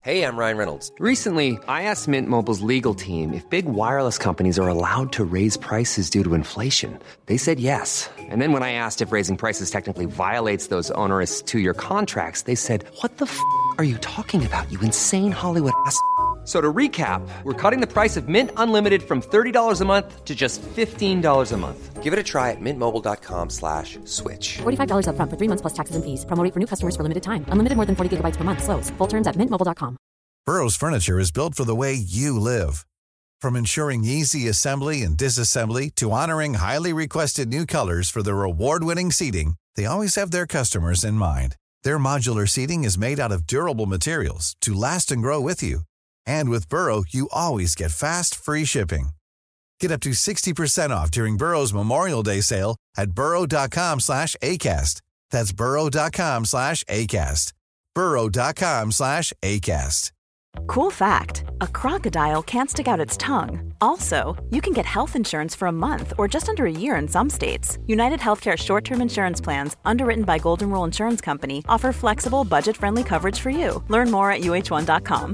Hey, I'm Ryan Reynolds. Recently, I asked Mint Mobile's legal team if big wireless companies are allowed to raise prices due to inflation. They said yes. And then when I asked if raising prices technically violates those onerous two-year contracts, they said, "What the are you talking about, you insane Hollywood ass?" So to recap, we're cutting the price of Mint Unlimited from $30 a month to just $15 a month. Give it a try at mintmobile.com/switch. $45 up front for 3 months plus taxes and fees. Promo rate for new customers for limited time. Unlimited more than 40 gigabytes per month. Slows full terms at mintmobile.com. Burrow's furniture is built for the way you live. From ensuring easy assembly and disassembly to honoring highly requested new colors for their award-winning seating, they always have their customers in mind. Their modular seating is made out of durable materials to last and grow with you. And with Burrow, you always get fast, free shipping. Get up to 60% off during Burrow's Memorial Day sale at burrow.com/ACAST. That's burrow.com/ACAST. burrow.com/ACAST. Cool fact, a crocodile can't stick out its tongue. Also, you can get health insurance for a month or just under a year in some states. United Healthcare short-term insurance plans, underwritten by Golden Rule Insurance Company, offer flexible, budget-friendly coverage for you. Learn more at uh1.com.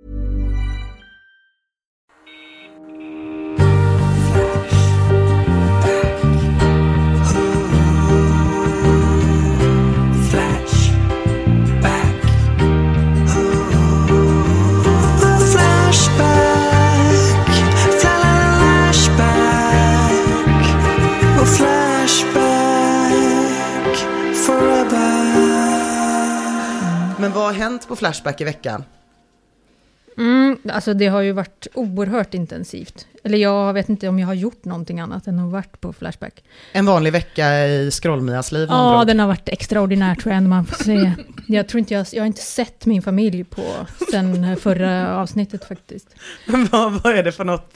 Men vad har hänt på Flashback i veckan? Alltså det har ju varit oerhört intensivt. Eller jag vet inte om jag har gjort någonting annat än att varit på Flashback. En vanlig vecka i Scrollmias liv? Ja, den har varit extraordinär tror jag man får se. Jag tror inte jag har inte sett min familj på sen förra avsnittet faktiskt. Vad är det för något...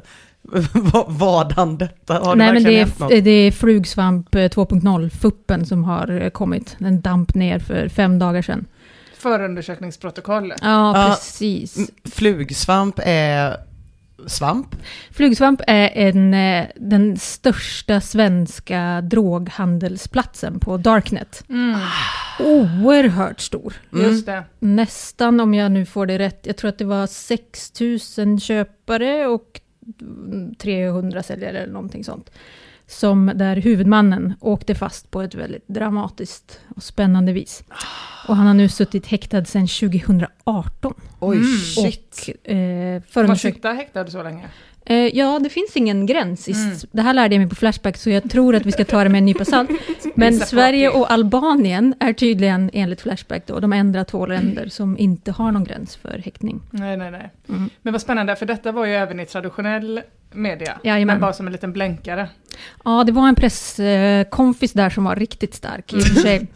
Vadan detta? Har Nej, men det är Flugsvamp 2.0, fuppen som har kommit. Den damp ner för 5 dagar sedan. Förundersökningsprotokollet. Ja, precis. Flugsvamp är svamp? Flugsvamp är den största svenska droghandelsplatsen på Darknet. Oerhört stor. Just det. Nästan, om jag nu får det rätt, jag tror att det var 6 000 köpare och 300 säljare eller någonting sånt. Som där huvudmannen åkte fast på ett väldigt dramatiskt och spännande vis. Och han har nu suttit häktad sedan 2018. Oj, shit. Får man sitta häktad så länge? Ja, det finns ingen gräns. Det här lärde jag mig på Flashback, så jag tror att vi ska ta det med en nypa salt. Men Sverige och Albanien är tydligen enligt Flashback då de enda 2 länder som inte har någon gräns för häktning. Nej. Men vad spännande, för detta var ju även i traditionell media. Jajamän. Men bara som en liten blänkare. Ja, det var en presskonfis där som var riktigt stark i och för sig.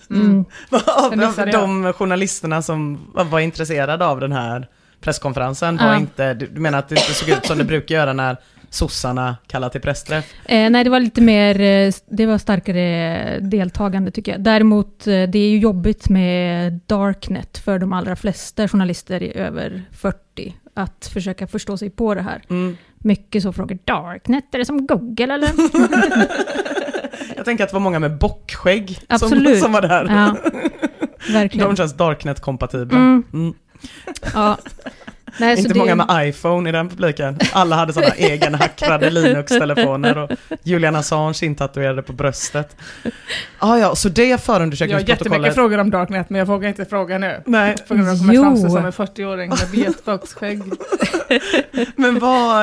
De journalisterna som var intresserade av den här presskonferensen var inte, du menar att det inte såg ut som det brukar göra när sossarna kallar till pressträff? Nej, det var lite mer, det var starkare deltagande tycker jag. Däremot, det är ju jobbigt med Darknet för de allra flesta journalister i över 40 att försöka förstå sig på det här. Mycket så frågar, Darknet, är det som Google eller? Jag tänker att det var många med bockskägg som var där. Ja, verkligen. De känns Darknet-kompatibla. Ja. Nej, inte många med iPhone i den publiken. Alla hade sådana egenhackrade Linux-telefoner och Julian Assange intatuerade på bröstet. Ja, så det är förundersökningsprotokollet. Jag har jättemycket frågor om Darknet, men jag vågar inte fråga nu. Nej. För att de kommer framstå som en 40-åring med betboxskägg. Men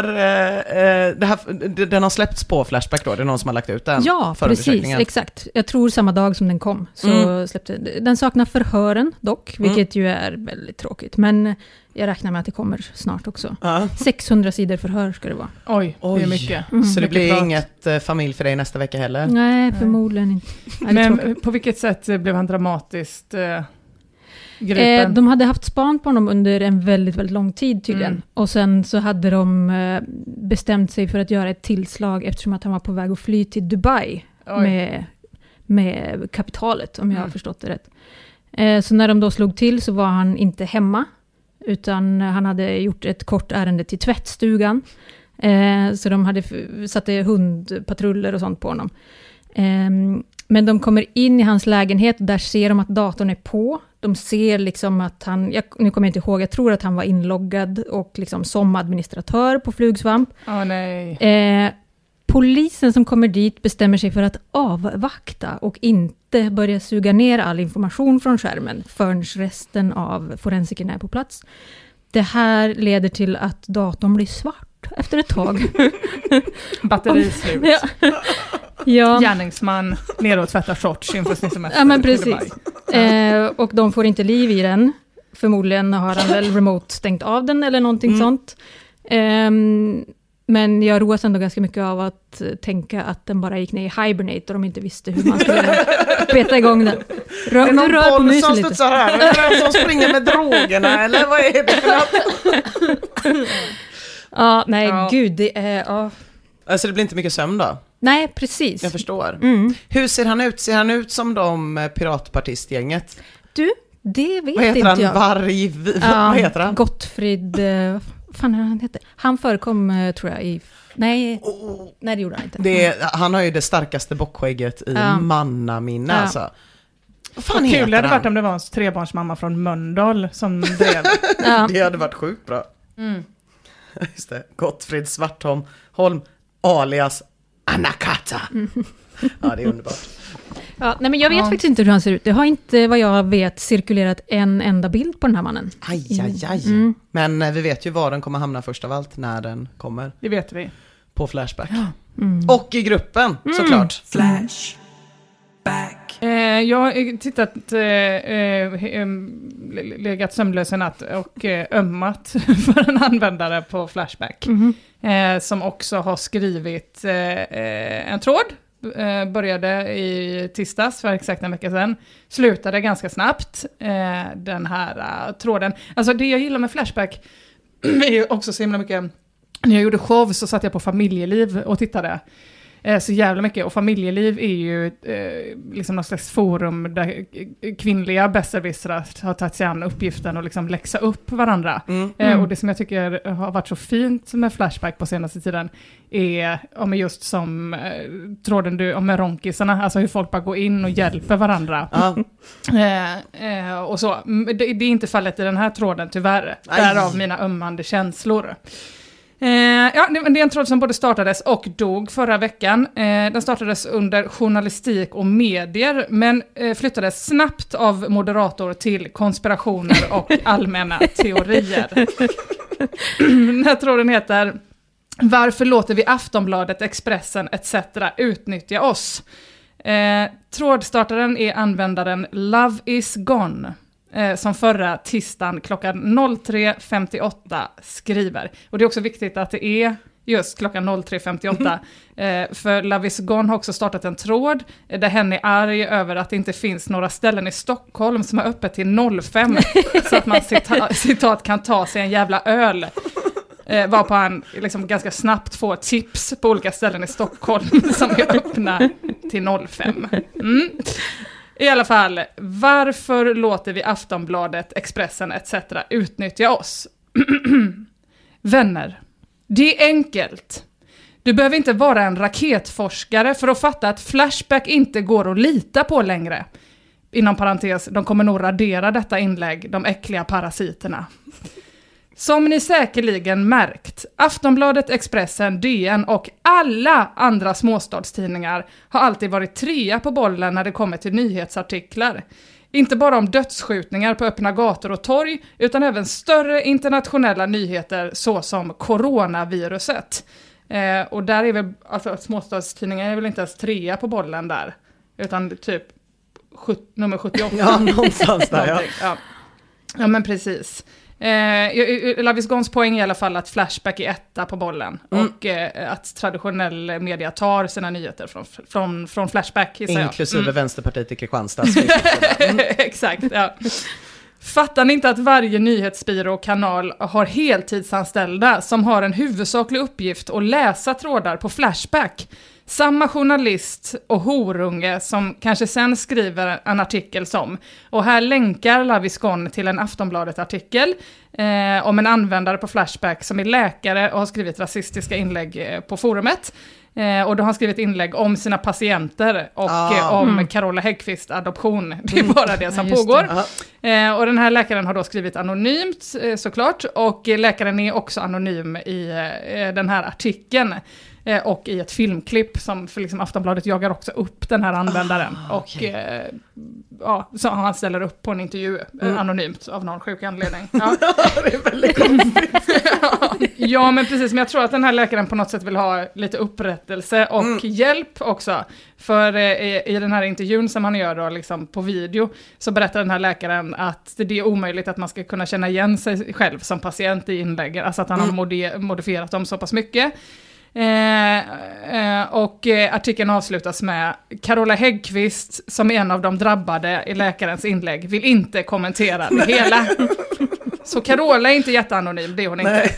den har släppts på Flashback då? Det är någon som har lagt ut den? Ja, precis, exakt. Jag tror samma dag som den kom så släppte den. Saknar förhören dock, vilket ju är väldigt tråkigt. Men jag räknar med att det kommer snart också. 600 sidor förhör ska det vara. Oj, det är mycket. Så det blir inget familj för dig nästa vecka heller? Nej, förmodligen inte. Men på vilket sätt blev han dramatiskt gripen? De hade haft span på honom under en väldigt, väldigt lång tid tydligen. Och sen så hade de bestämt sig för att göra ett tillslag eftersom att han var på väg att fly till Dubai med kapitalet, om jag har förstått det rätt. Så när de då slog till så var han inte hemma, utan han hade gjort ett kort ärende till tvättstugan. Så de hade satt hundpatruller och sånt på honom. Men de kommer in i hans lägenhet och där ser de att datorn är på. De ser liksom att han, nu kommer jag inte ihåg, jag tror att han var inloggad och liksom som administratör på Flugsvamp. Nej. Polisen som kommer dit bestämmer sig för att avvakta och inte börja suga ner all information från skärmen förrän resten av forensikerna är på plats. Det här leder till att datorn blir svart efter ett tag. Batterislut. Ja. Gärningsman, ner och tvättar shorts inför sin semester. Ja, men precis. Och de får inte liv i den. Förmodligen har han väl remote stängt av den eller någonting sånt. Men jag roas ändå ganska mycket av att tänka att den bara gick ner i hibernate och de inte visste hur man skulle peta igång den. Är det någon boll som studsar här? Är det någon som springer med drogerna? Eller vad är det för något? Gud, det är... Ja. Alltså det blir inte mycket sömn då? Nej, precis. Jag förstår. Hur ser han ut? Ser han ut som de piratpartistgänget? Du, det vet vad heter inte han? jag. Vad heter han? Gottfrid... fan är han heter? Han förekom, tror jag, i... Nej, det gjorde han inte. Han har ju det starkaste bockskägget i mannaminne, alltså. Vad fan heter kul det hade varit om det var en trebarnsmamma från Mölndal som drev. Det hade varit sjukt bra. Just det, Gottfrid Svartholm alias Anakata. Ja, det är underbart. Ja, nej, men jag vet faktiskt inte hur han ser ut. Det har inte, vad jag vet, cirkulerat en enda bild på den här mannen. Aj. Men vi vet ju var den kommer hamna först av allt när den kommer. Det vet vi. På Flashback. Och i gruppen, såklart. Flashback. Jag har tittat, legat sömnlös en natt och ömmat för en användare på Flashback. Som också har skrivit en tråd. Började i tisdags för exakt en vecka sedan. Slutade ganska snabbt den här tråden. Alltså det jag gillar med Flashback är ju också så himla mycket. När jag gjorde show så satt jag på Familjeliv och tittade så jävla mycket. Och Familjeliv är ju liksom någon slags forum där kvinnliga besserwissrar har tagit sig an uppgiften och liksom läxa upp varandra. Och det som jag tycker har varit så fint med Flashback på senaste tiden är just som tråden om med ronkisarna, alltså hur folk bara går in och hjälper varandra. Och så. Det är inte fallet i den här tråden tyvärr. Därav mina ömmande känslor. Det är en tråd som både startades och dog förra veckan. Den startades under journalistik och medier, men flyttades snabbt av moderator till konspirationer och allmänna teorier. Den här tråden heter Varför låter vi Aftonbladet, Expressen etc. utnyttja oss? Trådstartaren är användaren Love is gone. Som förra tisdagen klockan 03.58 skriver. Och det är också viktigt att det är just klockan 03.58. För Love is gone har också startat en tråd där hen är arg över att det inte finns några ställen i Stockholm som är öppet till 05. Så att man citat kan ta sig en jävla öl. Varpå han liksom ganska snabbt får tips på olika ställen i Stockholm som är öppna till 05. I alla fall, varför låter vi Aftonbladet, Expressen etc. utnyttja oss? Vänner, det är enkelt. Du behöver inte vara en raketforskare för att fatta att Flashback inte går att lita på längre. Inom parentes, de kommer nog radera detta inlägg, de äckliga parasiterna. Som ni säkerligen märkt, Aftonbladet, Expressen, DN och alla andra småstadstidningar har alltid varit trea på bollen när det kommer till nyhetsartiklar. Inte bara om dödsskjutningar på öppna gator och torg, utan även större internationella nyheter såsom coronaviruset. Och där är väl, alltså småstadstidningar är väl inte ens trea på bollen där, utan typ nummer 78. Ja, någonstans där, ja. Ja, men precis. Love is Gones poäng i alla fall att Flashback är etta på bollen och att traditionell media tar sina nyheter från Flashback, inklusive Vänsterpartiet i Kristianstad. Exakt, ja. Fattar ni inte att varje nyhetsbyrå och kanal har heltidsanställda som har en huvudsaklig uppgift att läsa trådar på Flashback? Samma journalist och horunge som kanske sen skriver en artikel som, och här länkar Love is gone till en Aftonbladet-artikel om en användare på Flashback som är läkare och har skrivit rasistiska inlägg på forumet. Och då har han skrivit inlägg om sina patienter och om Carola Häggkvist adoption. Det är bara det som pågår. Och den här läkaren har då skrivit anonymt såklart. Och läkaren är också anonym i den här artikeln. Och i ett filmklipp som för liksom Aftonbladet jagar också upp den här användaren. Och så han ställer upp på en intervju anonymt av någon sjuk anledning. Ja. Det är väldigt konstigt. Ja, men precis. Men jag tror att den här läkaren på något sätt vill ha lite upprättelse och hjälp också. För i den här intervjun som han gör då, liksom på video, så berättar den här läkaren att det är omöjligt att man ska kunna känna igen sig själv som patient i inläggen. Alltså att han har modifierat dem så pass mycket. Och artikeln avslutas med Carola Häggkvist, som är en av de drabbade i läkarens inlägg, vill inte kommentera det hela. Så Carola är inte jätteanonym, det är hon inte.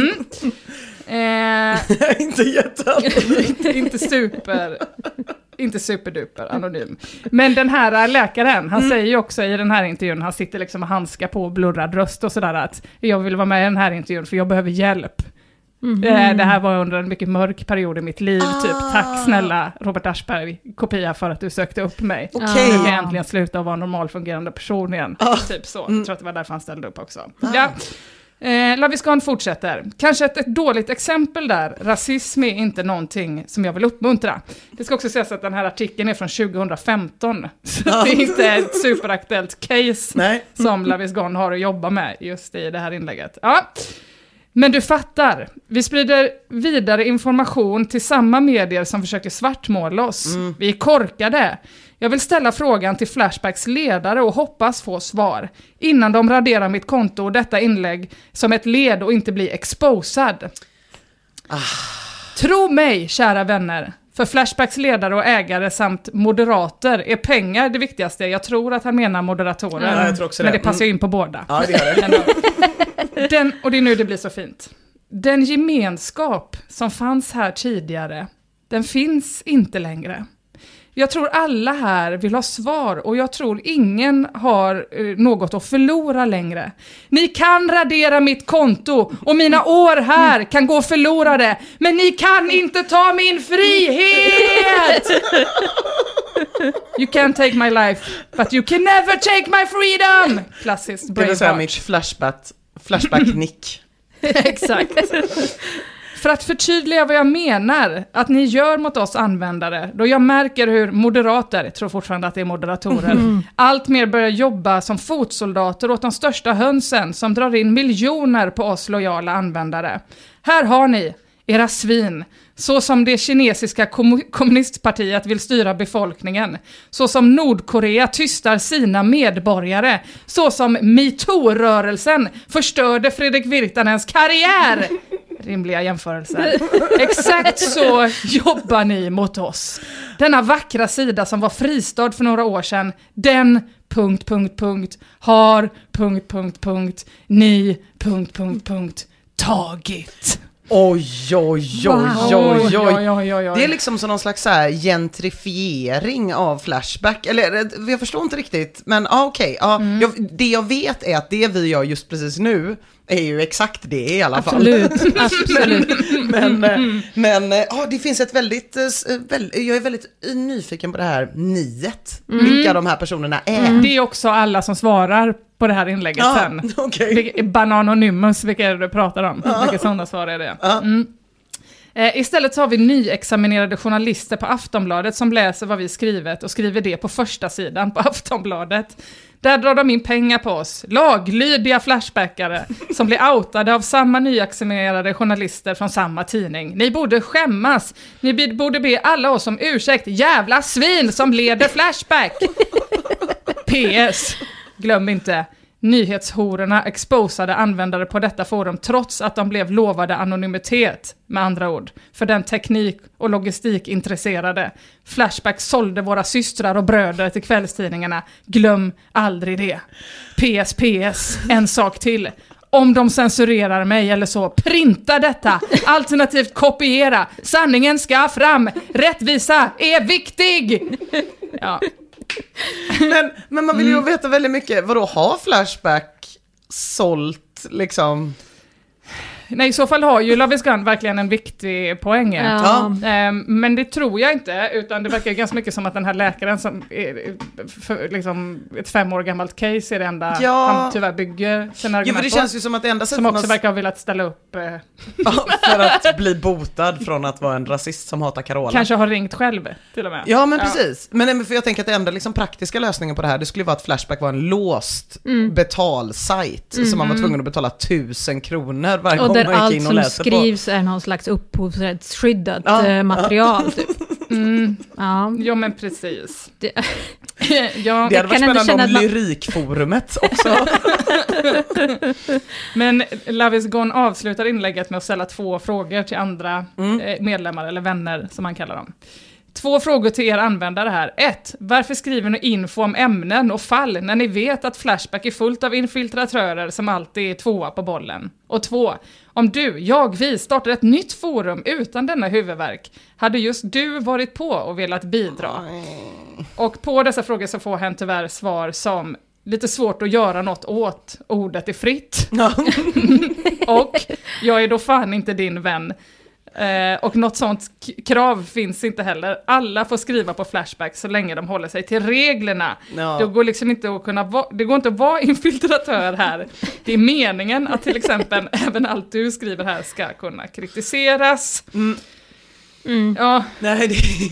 Inte jätteanonym. Inte superduper anonym. Men den här läkaren, han säger ju också i den här intervjun, han sitter liksom och handskar på blurrad röst och sådär, att jag vill vara med i den här intervjun för jag behöver hjälp. Det här var under en mycket mörk period i mitt liv, typ tack snälla Robert Aschberg, kopia för att du sökte upp mig. Nu kan jag äntligen sluta vara en normalfungerande person igen. Typ så, jag tror att det var därför han ställde upp också. Ja. Laviskan fortsätter. Kanske ett dåligt exempel där. Rasism är inte någonting som jag vill uppmuntra. Det ska också sägas att den här artikeln är från 2015. Så det är inte ett superaktuellt case som Laviskan har att jobba med just i det här inlägget. Ja. Men du fattar, vi sprider vidare information till samma medier som försöker svartmåla oss. Vi är korkade. Jag vill ställa frågan till Flashbacks ledare och hoppas få svar innan de raderar mitt konto och detta inlägg som ett led och inte bli exposad. Tro mig, kära vänner. För Flashbacks ledare och ägare samt moderater är pengar det viktigaste. Jag tror att han menar moderatorer. Ja, jag tror också det. Men det passar in på båda. Ja, det gör det. Och det är nu det blir så fint. Den gemenskap som fanns här tidigare, den finns inte längre. Jag tror alla här vill ha svar och jag tror ingen har något att förlora längre. Ni kan radera mitt konto och mina år här kan gå förlorade, men ni kan inte ta min frihet! You can take my life, but you can never take my freedom! Klassiskt Braveheart. Det vill säga mitt flashback-nick. Exakt. För att förtydliga vad jag menar att ni gör mot oss användare, då jag märker hur moderater, jag tror fortfarande att det är moderatorer, allt mer börjar jobba som fotsoldater åt de största hönsen som drar in miljoner på oss lojala användare. Här har ni, era svin, så som det kinesiska kommunistpartiet vill styra befolkningen, så som Nordkorea tystar sina medborgare, så som MeToo-rörelsen förstörde Fredrik Virtanens karriär. Rimliga jämförelser. Exakt så jobbar ni mot oss. Denna vackra sida som var fristad för några år sedan, den ... har ... ni ... tagit. Oj. Det är liksom som någon slags så här gentrifiering av Flashback. Eller jag förstår inte riktigt. Men okej. Det jag vet är att det vi gör just precis nu är ju exakt det i alla fall. Absolut. Men det finns ett väldigt jag är väldigt nyfiken på det här niet. Vilka de här personerna är. Det är också alla som svarar på det här inlägget sen. Okay. Bananonymous, vilka är det du pratar om? Vilka sådana svar är det? Istället så har vi nyexaminerade journalister på Aftonbladet som läser vad vi skrivit och skriver det på första sidan på Aftonbladet. Där drar de in pengar på oss, laglydiga flashbackare som blir outade av samma nyexaminerade journalister från samma tidning. Ni borde skämmas. Ni borde be alla oss om ursäkt. Jävla svin som leder Flashback. PS. Glöm inte. Nyhetshororna exposade användare på detta forum trots att de blev lovade anonymitet, med andra ord, för den teknik- och logistikintresserade. Flashback sålde våra systrar och bröder till kvällstidningarna. Glöm aldrig det. PS, en sak till. Om de censurerar mig eller så, printa detta. Alternativt kopiera. Sanningen ska fram. Rättvisa är viktig. Ja. Men man vill ju veta väldigt mycket. Vadå, har Flashback sålt liksom? Nej, i så fall har ju Love is Gone verkligen en viktig poäng. Ja. Men det tror jag inte, utan det verkar ganska mycket som att den här läkaren som är liksom ett 5 år gammalt case är det enda han tyvärr bygger sina argument för det känns ju som att det enda sättet som också verkar ha velat ställa upp för att bli botad från att vara en rasist som hatar Carola. Kanske har ringt själv till och med. Ja, men precis. Men för jag tänker att det enda liksom praktiska lösningen på det här, det skulle vara att Flashback var en låst betalsajt som man var tvungen att betala 1000 kronor varje gång man gick in och allt som läste skrivs är någon slags upphovsrättsskyddat material typ. Ja, men precis. Det hade varit spännande om lyrikforumet också. Men Love is Gone avslutar inlägget med att ställa 2 frågor till andra medlemmar eller vänner som man kallar dem. 2 frågor till er användare här. 1. Varför skriver ni info om ämnen och fall när ni vet att Flashback är fullt av infiltratörer som alltid är 2 på bollen? Och 2. Om vi startar ett nytt forum utan denna huvudvärk, hade just du varit på och velat bidra? Och på dessa frågor så får han tyvärr svar som lite svårt att göra något åt, ordet är fritt. Och jag är då fan inte din vän. Och något sånt krav finns inte heller. Alla får skriva på Flashback så länge de håller sig till reglerna. Det går liksom inte att det går inte att vara infiltratör här. Det är meningen att till exempel även allt du skriver här ska kunna kritiseras. Ja. Nej,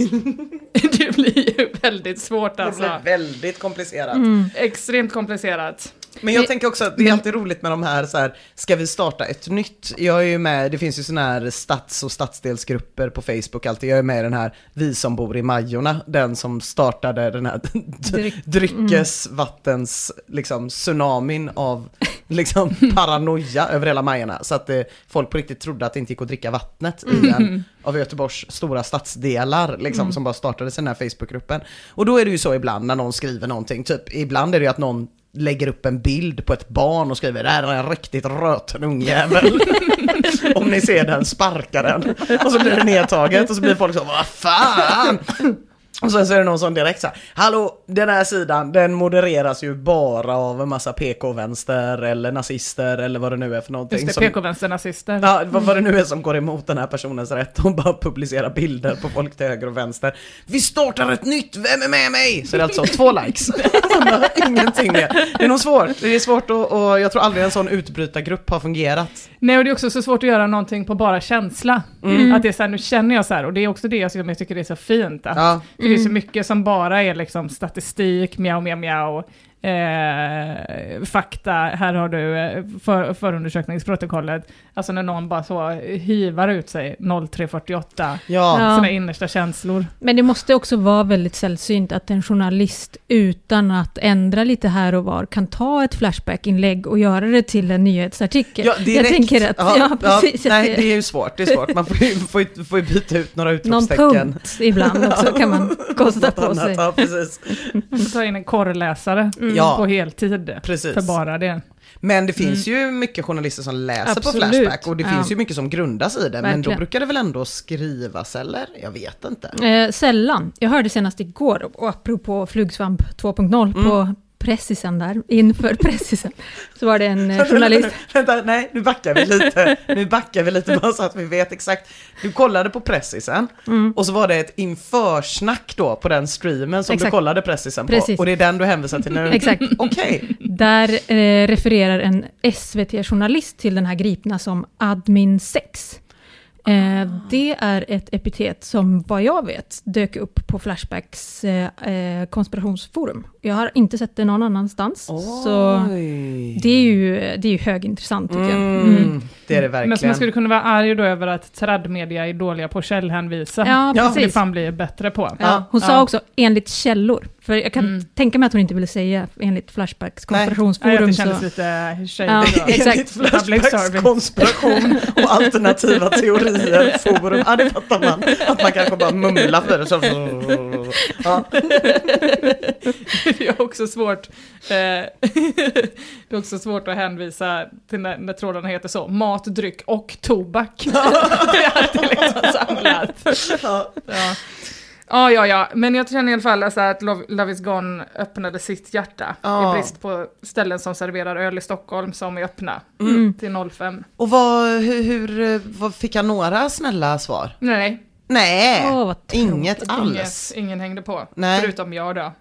det blir ju väldigt svårt alltså. Det blir väldigt komplicerat. Extremt komplicerat. Men jag tänker också att det är alltid roligt med de här, så här, ska vi starta ett nytt? Jag är ju med, det finns ju såna här och stadsdelsgrupper på Facebook alltid. Jag är med i den här Vi som bor i Majorna, den som startade den här dryckesvattens liksom tsunamin av liksom paranoia över hela Majorna, så att folk på riktigt trodde att det inte gick att dricka vattnet i en av Göteborgs stora stadsdelar liksom, som bara startade den här Facebookgruppen. Och då är det ju så ibland när någon skriver någonting, typ ibland är det ju att någon lägger upp en bild på ett barn och skriver, det här är en riktigt röten ungjävel. Om ni ser den, sparkar den. Och så blir det nedtaget och så blir folk så, vad fan? Och sen så är det någon som direkt så här, hallå, den här sidan, den modereras ju bara av en massa PK-vänster eller nazister eller vad det nu är för någonting. Just det, PK-vänster-nazister. Ja, vad det nu är som går emot den här personens rätt och bara publicerar bilder på folk till höger och vänster. Vi startar ett nytt, vem är med mig? Så det är alltså 2 likes. Ingenting mer. Det är nog svårt. Det är svårt och jag tror aldrig en sån utbrytargrupp har fungerat. Nej, och det är också så svårt att göra någonting på bara känsla. Att det är så här, nu känner jag så här, och det är också det som jag tycker det är så fint. Att det är så mycket som bara är liksom statistik, mjau, fakta, här har du förundersökningsprotokollet. Alltså när någon bara så hivar ut sig 0348 sina innersta känslor. Men det måste också vara väldigt sällsynt att en journalist utan att ändra lite här och var kan ta ett Flashback-inlägg och göra det till en nyhetsartikel. Ja, direkt. Jag tänker att, precis. Nej, det är ju svårt. Det är svårt. Man får ju byta ut några utropstecken. Någon punkt ibland också kan man kosta på sig. Ja, precis. Man får ta in en korrläsare på heltid. Precis. För bara det. Men det finns ju mycket journalister som läser på Flashback och det finns ju mycket som grundas i det. Verkligen. Men då brukar det väl ändå skrivas, eller? Jag vet inte. Sällan. Jag hörde senast igår, och apropå Flugsvamp 2.0 på pressisen där, inför pressisen, så var det en journalist. Vänta, nej, nu backar vi lite bara så att vi vet exakt. Du kollade på pressisen och så var det ett införsnack då på den streamen som du kollade pressisen på. Och det är den du hänvisar till nu. Exakt. Okej. Där refererar en SVT-journalist till den här gripna som admin 6. Det är ett epitet som vad jag vet dök upp på Flashbacks konspirationsforum. Jag har inte sett det någon annanstans. Så det är ju högintressant tycker jag. Det är det verkligen. Men så man skulle kunna vara arg då över att tradmedia är dåliga på källhänvisa. Ja, precis. Det fan blir bättre på. Ja. Hon sa också enligt källor. För jag kan tänka mig att hon inte ville säga enligt Flashbacks konspirationsforum. Nej, det kändes lite shady. Ja, enligt Flashbacks konspiration och alternativa teorier forum. Ja, det fattar man. Att man kanske bara mumlar för det. Så. Ja. Det är också svårt. Det är också svårt att hänvisa till när trådarna heter så. Mat, dryck och tobak. Det är alltid liksom samlat. Ja. Men jag känner i alla fall alltså, att Love is Gone öppnade sitt hjärta. I brist på ställen som serverar öl i Stockholm som är öppna till 05. Och vad fick jag några snälla svar? Nej, Inget alls. Ingen hängde på. Nej. Förutom jag då.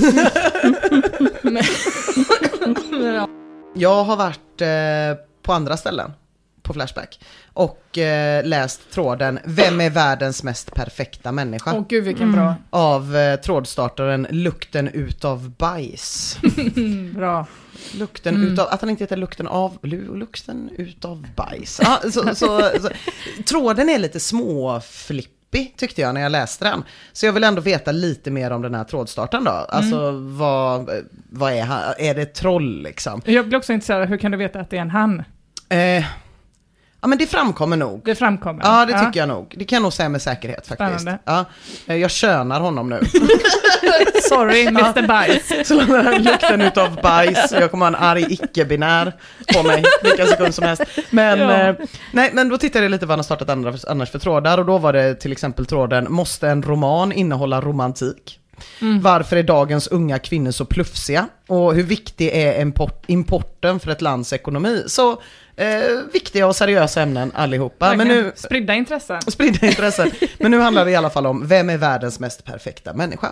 Jag har varit på andra ställen på Flashback och läst tråden Vem är världens mest perfekta människa? Åh gud vilken bra. Av trådstartaren Lukten utav bajs. Bra. Lukten utav, att han inte heter lukten utav bajs. Ja, så, tråden är lite småflippig tyckte jag när jag läste den. Så jag vill ändå veta lite mer om den här trådstarten då. Alltså vad är han? Är det ett troll liksom? Jag blir också intresserad, hur kan du veta att det är en han? Ja, men det framkommer nog. Det framkommer? Ja, det tycker jag nog. Det kan jag nog säga med säkerhet faktiskt. Ja, jag könar honom nu. Sorry, Mr. Bajs. Så lämnar han lukten utav bajs. Jag kommer ha en arg icke-binär på mig vilka sekunder som helst. Men, nej, men då tittade jag lite vad han har startat annars för trådar. Och då var det till exempel tråden Måste en roman innehålla romantik? Varför är dagens unga kvinnor så plufsiga? Och hur viktig är importen för ett lands ekonomi? Så viktiga och seriösa ämnen allihopa. Men nu, spridda intressen. Men nu handlar det i alla fall om vem är världens mest perfekta människa?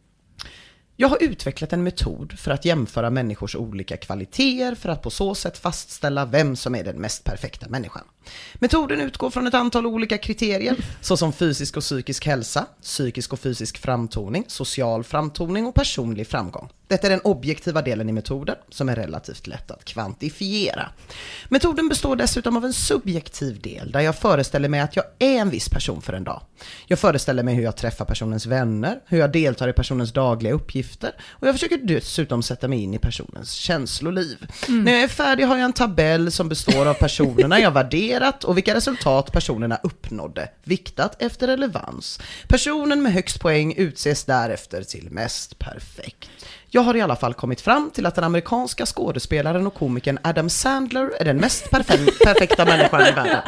Jag har utvecklat en metod för att jämföra människors olika kvaliteter för att på så sätt fastställa vem som är den mest perfekta människan. Metoden utgår från ett antal olika kriterier såsom fysisk och psykisk hälsa, psykisk och fysisk framtoning, social framtoning och personlig framgång. Detta är den objektiva delen i metoden som är relativt lätt att kvantifiera. Metoden består dessutom av en subjektiv del där jag föreställer mig att jag är en viss person för en dag. Jag föreställer mig hur jag träffar personens vänner, hur jag deltar i personens dagliga uppgifter och jag försöker dessutom sätta mig in i personens känsloliv. När jag är färdig har jag en tabell som består av personerna jag värderat och vilka resultat personerna uppnådde, viktat efter relevans. Personen med högst poäng utses därefter till mest perfekt. Jag har i alla fall kommit fram till att den amerikanska skådespelaren och komikern Adam Sandler är den mest perfekta människan i världen.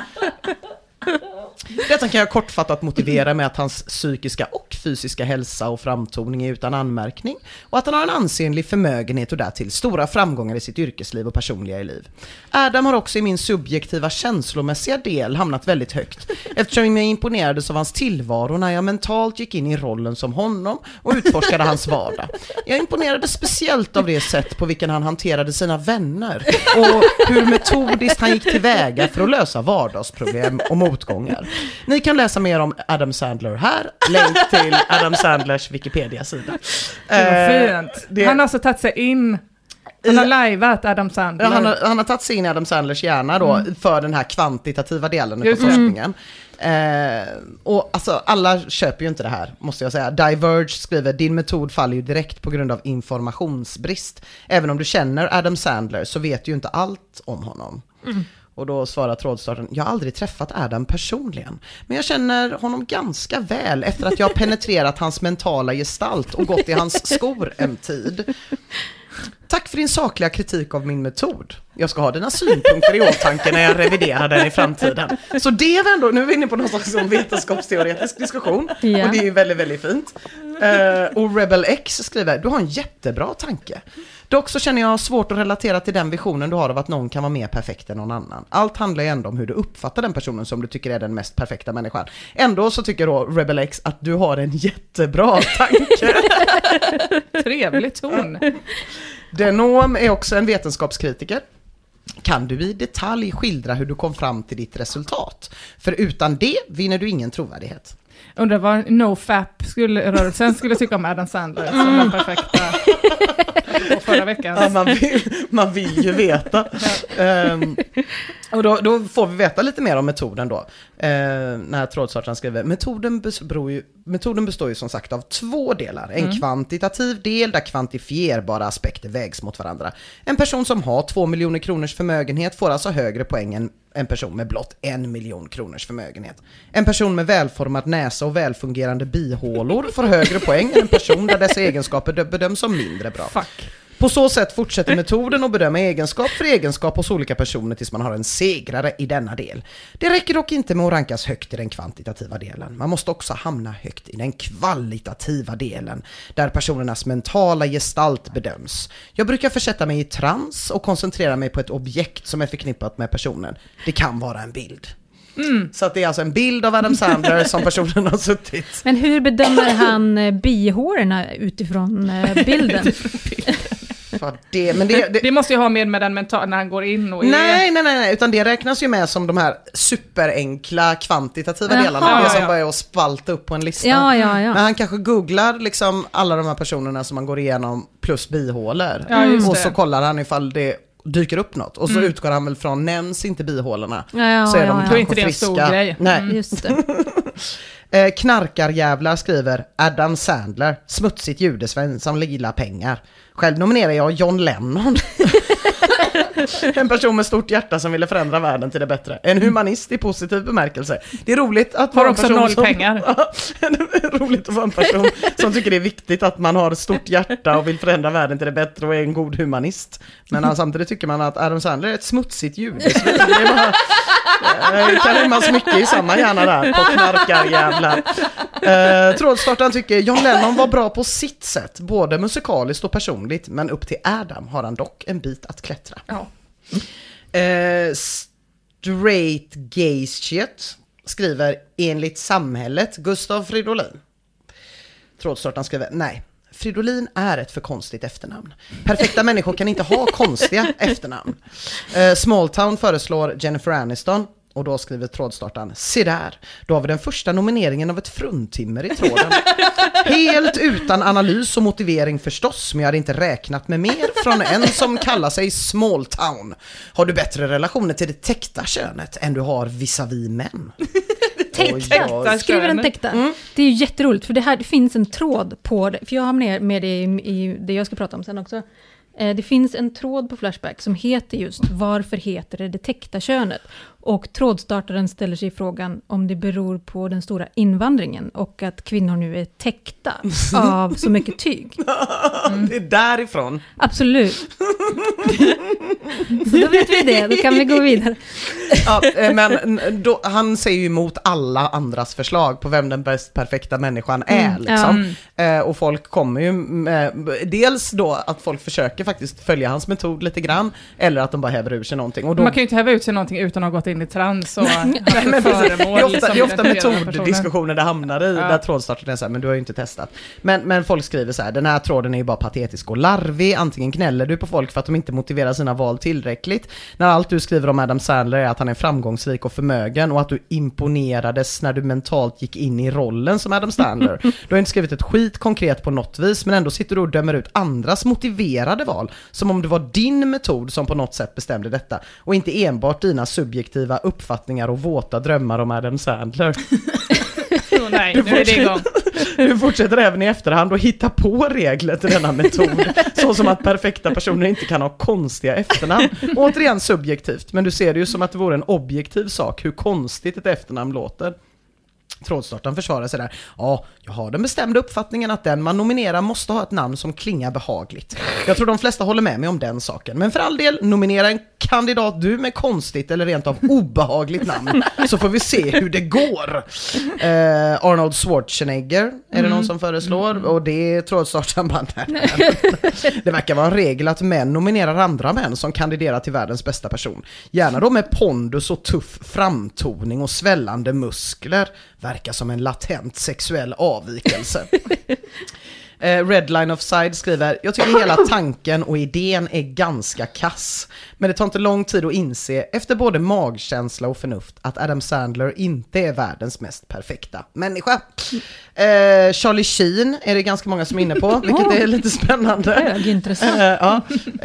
Detta kan jag kortfattat motivera med att hans psykiska och fysiska hälsa och framtoning är utan anmärkning och att han har en ansenlig förmögenhet och därtill stora framgångar i sitt yrkesliv och personliga liv. Adam har också i min subjektiva känslomässiga del hamnat väldigt högt eftersom jag imponerades av hans tillvaro när jag mentalt gick in i rollen som honom och utforskade hans vardag. Jag imponerades speciellt av det sätt på vilken han hanterade sina vänner och hur metodiskt han gick tillväga för att lösa vardagsproblem och motgångar. Ni kan läsa mer om Adam Sandler här. Länk till Adam Sandlers Wikipedia-sida. Fint. Han har alltså tagit sig in. Han har liveat Adam Sandler. Ja, han har tagit sig in i Adam Sandlers hjärna då för den här kvantitativa delen av forskningen. Och alltså alla köper ju inte det här, måste jag säga. Diverge skriver, din metod faller ju direkt på grund av informationsbrist. Även om du känner Adam Sandler så vet du ju inte allt om honom. Och då svarar trådstarten, jag har aldrig träffat Adam personligen. Men jag känner honom ganska väl efter att jag har penetrerat hans mentala gestalt och gått i hans skor en tid. Tack för din sakliga kritik av min metod. Jag ska ha dina synpunkter i åtanke när jag reviderar den i framtiden. Så det är ändå, nu är vi inne på någon slags vetenskapsteoretisk diskussion. Ja. Och det är ju väldigt, väldigt fint. Och Rebel X skriver, du har en jättebra tanke. Dock så känner jag svårt att relatera till den visionen du har av att någon kan vara mer perfekt än någon annan. Allt handlar ju ändå om hur du uppfattar den personen som du tycker är den mest perfekta människan. Ändå så tycker då Rebel X att du har en jättebra tanke. Trevlig ton. Denom är också en vetenskapskritiker. Kan du i detalj skildra hur du kom fram till ditt resultat? För utan det vinner du ingen trovärdighet. Undrar vad NoFap-rörelsen skulle tycka om Adam Sandler som den perfekta på förra veckan. Ja, man vill ju veta. Och då får vi veta lite mer om metoden då. När trådstartaren skriver, metoden består ju som sagt av 2 delar. En kvantitativ del där kvantifierbara aspekter vägs mot varandra. En person som har 2 miljoner kronors förmögenhet får alltså högre poäng än en person med blott 1 miljon kronors förmögenhet. En person med välformad näsa och välfungerande bihålor får högre poäng än en person där dessa egenskaper bedöms som mindre bra. På så sätt fortsätter metoden att bedöma egenskap för egenskap hos olika personer tills man har en segrare i denna del. Det räcker dock inte med att rankas högt i den kvantitativa delen. Man måste också hamna högt i den kvalitativa delen, där personernas mentala gestalt bedöms. Jag brukar försätta mig i trans och koncentrera mig på ett objekt som är förknippat med personen. Det kan vara en bild. Så att det är alltså en bild av Adam Sandler som personen har suttit. Men hur bedömer han bihårorna utifrån bilden? Det måste ju ha med den mentala när han går in och Nej, utan det räknas ju med som de här superenkla kvantitativa delarna. Det som bara är att spalta upp på en lista. Ja. Men han kanske googlar liksom alla de här personerna som man går igenom plus bihålor. Och så kollar han ifall det dyker upp något. Och så utgår han väl från, nämns inte bihålorna. Så är de kanske inte det en stor grej. Nej. Just det. Knarkarjävlar skriver Adam Sandler, smutsigt judesvän som gillar pengar. Själv nominerar jag John Lennon. En person med stort hjärta som ville förändra världen till det bättre. En humanist i positiv bemärkelse. Det är roligt att vara en person som pengar. Det är roligt att vara en person som tycker det är viktigt att man har ett stort hjärta och vill förändra världen till det bättre och är en god humanist. Men samtidigt tycker man att Adam Sandler är ett smutsigt judesvän. Det kan rymmas mycket i samma hjärna där på knarkarjävlar. Trådstartaren tycker John Lennon var bra på sitt sätt, både musikaliskt och personligt, men upp till Adam har han dock en bit att klättra. Straight Gaze Shit skriver enligt samhället Gustav Fridolin. Trådstartaren skriver nej. Fridolin är ett för konstigt efternamn. Perfekta människor kan inte ha konstiga efternamn. Smalltown föreslår Jennifer Aniston. Och då skriver trådstartaren, se där, då har vi den första nomineringen av ett fruntimmer i tråden. Helt utan analys och motivering förstås, men jag hade inte räknat med mer från en som kallar sig Smalltown. Har du bättre relationer till det täckta könet än du har visavi män? Skriver den täckta. Det är ju jätteroligt, för det finns en tråd på det, för jag har med det i det jag ska prata om sen också. Det finns en tråd på Flashback som heter just varför heter det täckta könet? Och trådstartaren ställer sig frågan om det beror på den stora invandringen och att kvinnor nu är täckta av så mycket tyg. Det är därifrån. Absolut. Så då vet vi det, då kan vi gå vidare. Men då, han säger ju emot alla andras förslag på vem den bäst perfekta människan är. Liksom. Och folk kommer ju med, dels då att folk försöker faktiskt följa hans metod lite grann, eller att de bara häver ur sig någonting. Och då, man kan ju inte häva ut sig någonting utan att ha gått in i trans och föremål. Det är ofta metoddiskussioner det hamnar i, där trådstarten är så här, men du har ju inte testat. Men folk skriver så här, den här tråden är ju bara patetisk och larvig, antingen gnäller du på folk för att de inte motiverar sina val tillräckligt, när allt du skriver om Adam Sandler är att han är framgångsrik och förmögen och att du imponerades när du mentalt gick in i rollen som Adam Sandler. Du har inte skrivit ett skit konkret på något vis, men ändå sitter du och dömer ut andras motiverade val som om det var din metod som på något sätt bestämde detta och inte enbart dina subjektiva uppfattningar och våta drömmar om Adam Sandler. Nej, nu är det igång. Du fortsätter även i efterhand att hitta på regler till denna metod, så som att perfekta personer inte kan ha konstiga efternamn. Återigen subjektivt, men du ser det ju som att det vore en objektiv sak hur konstigt ett efternamn låter. Trådstartaren försvarar sig där. Ja, jag har den bestämda uppfattningen att den man nominerar måste ha ett namn som klingar behagligt. Jag tror de flesta håller med mig om den saken. Men för all del, nominera en kandidat du med konstigt eller rent av obehagligt namn, så får vi se hur det går. Arnold Schwarzenegger är det någon som föreslår, och det är trådstartaren bara det verkar vara en regel att män nominerar andra män som kandiderar till världens bästa person. Gärna då med pondus och tuff framtoning och svällande muskler. Verkar som en latent sexuell avvikelse. Redline of Side skriver, jag tycker hela tanken och idén är ganska kass, men det tar inte lång tid att inse efter både magkänsla och förnuft att Adam Sandler inte är världens mest perfekta människa. Charlie Sheen är det ganska många som är inne på, vilket är lite spännande. Intressant.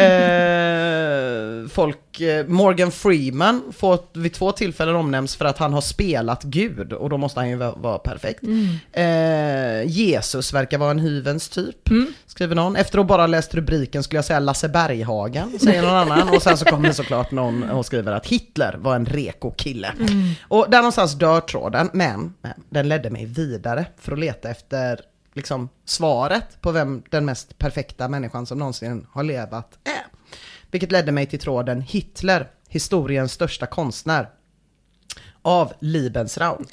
Morgan Freeman får vid 2 tillfällen omnämns för att han har spelat Gud, och då måste han ju vara perfekt. Jesus verkar vara en hyvens typ, skriver någon. Efter att bara läst rubriken skulle jag säga Lasse Berghagen, säger någon annan. Och sen så kommer såklart någon och skriver att Hitler var en reko kille. Och där någonstans dör tråden, men den ledde mig vidare för att leta efter liksom svaret på vem den mest perfekta människan som någonsin har levat är. Vilket ledde mig till tråden Hitler, historiens största konstnär, av Lebensraum.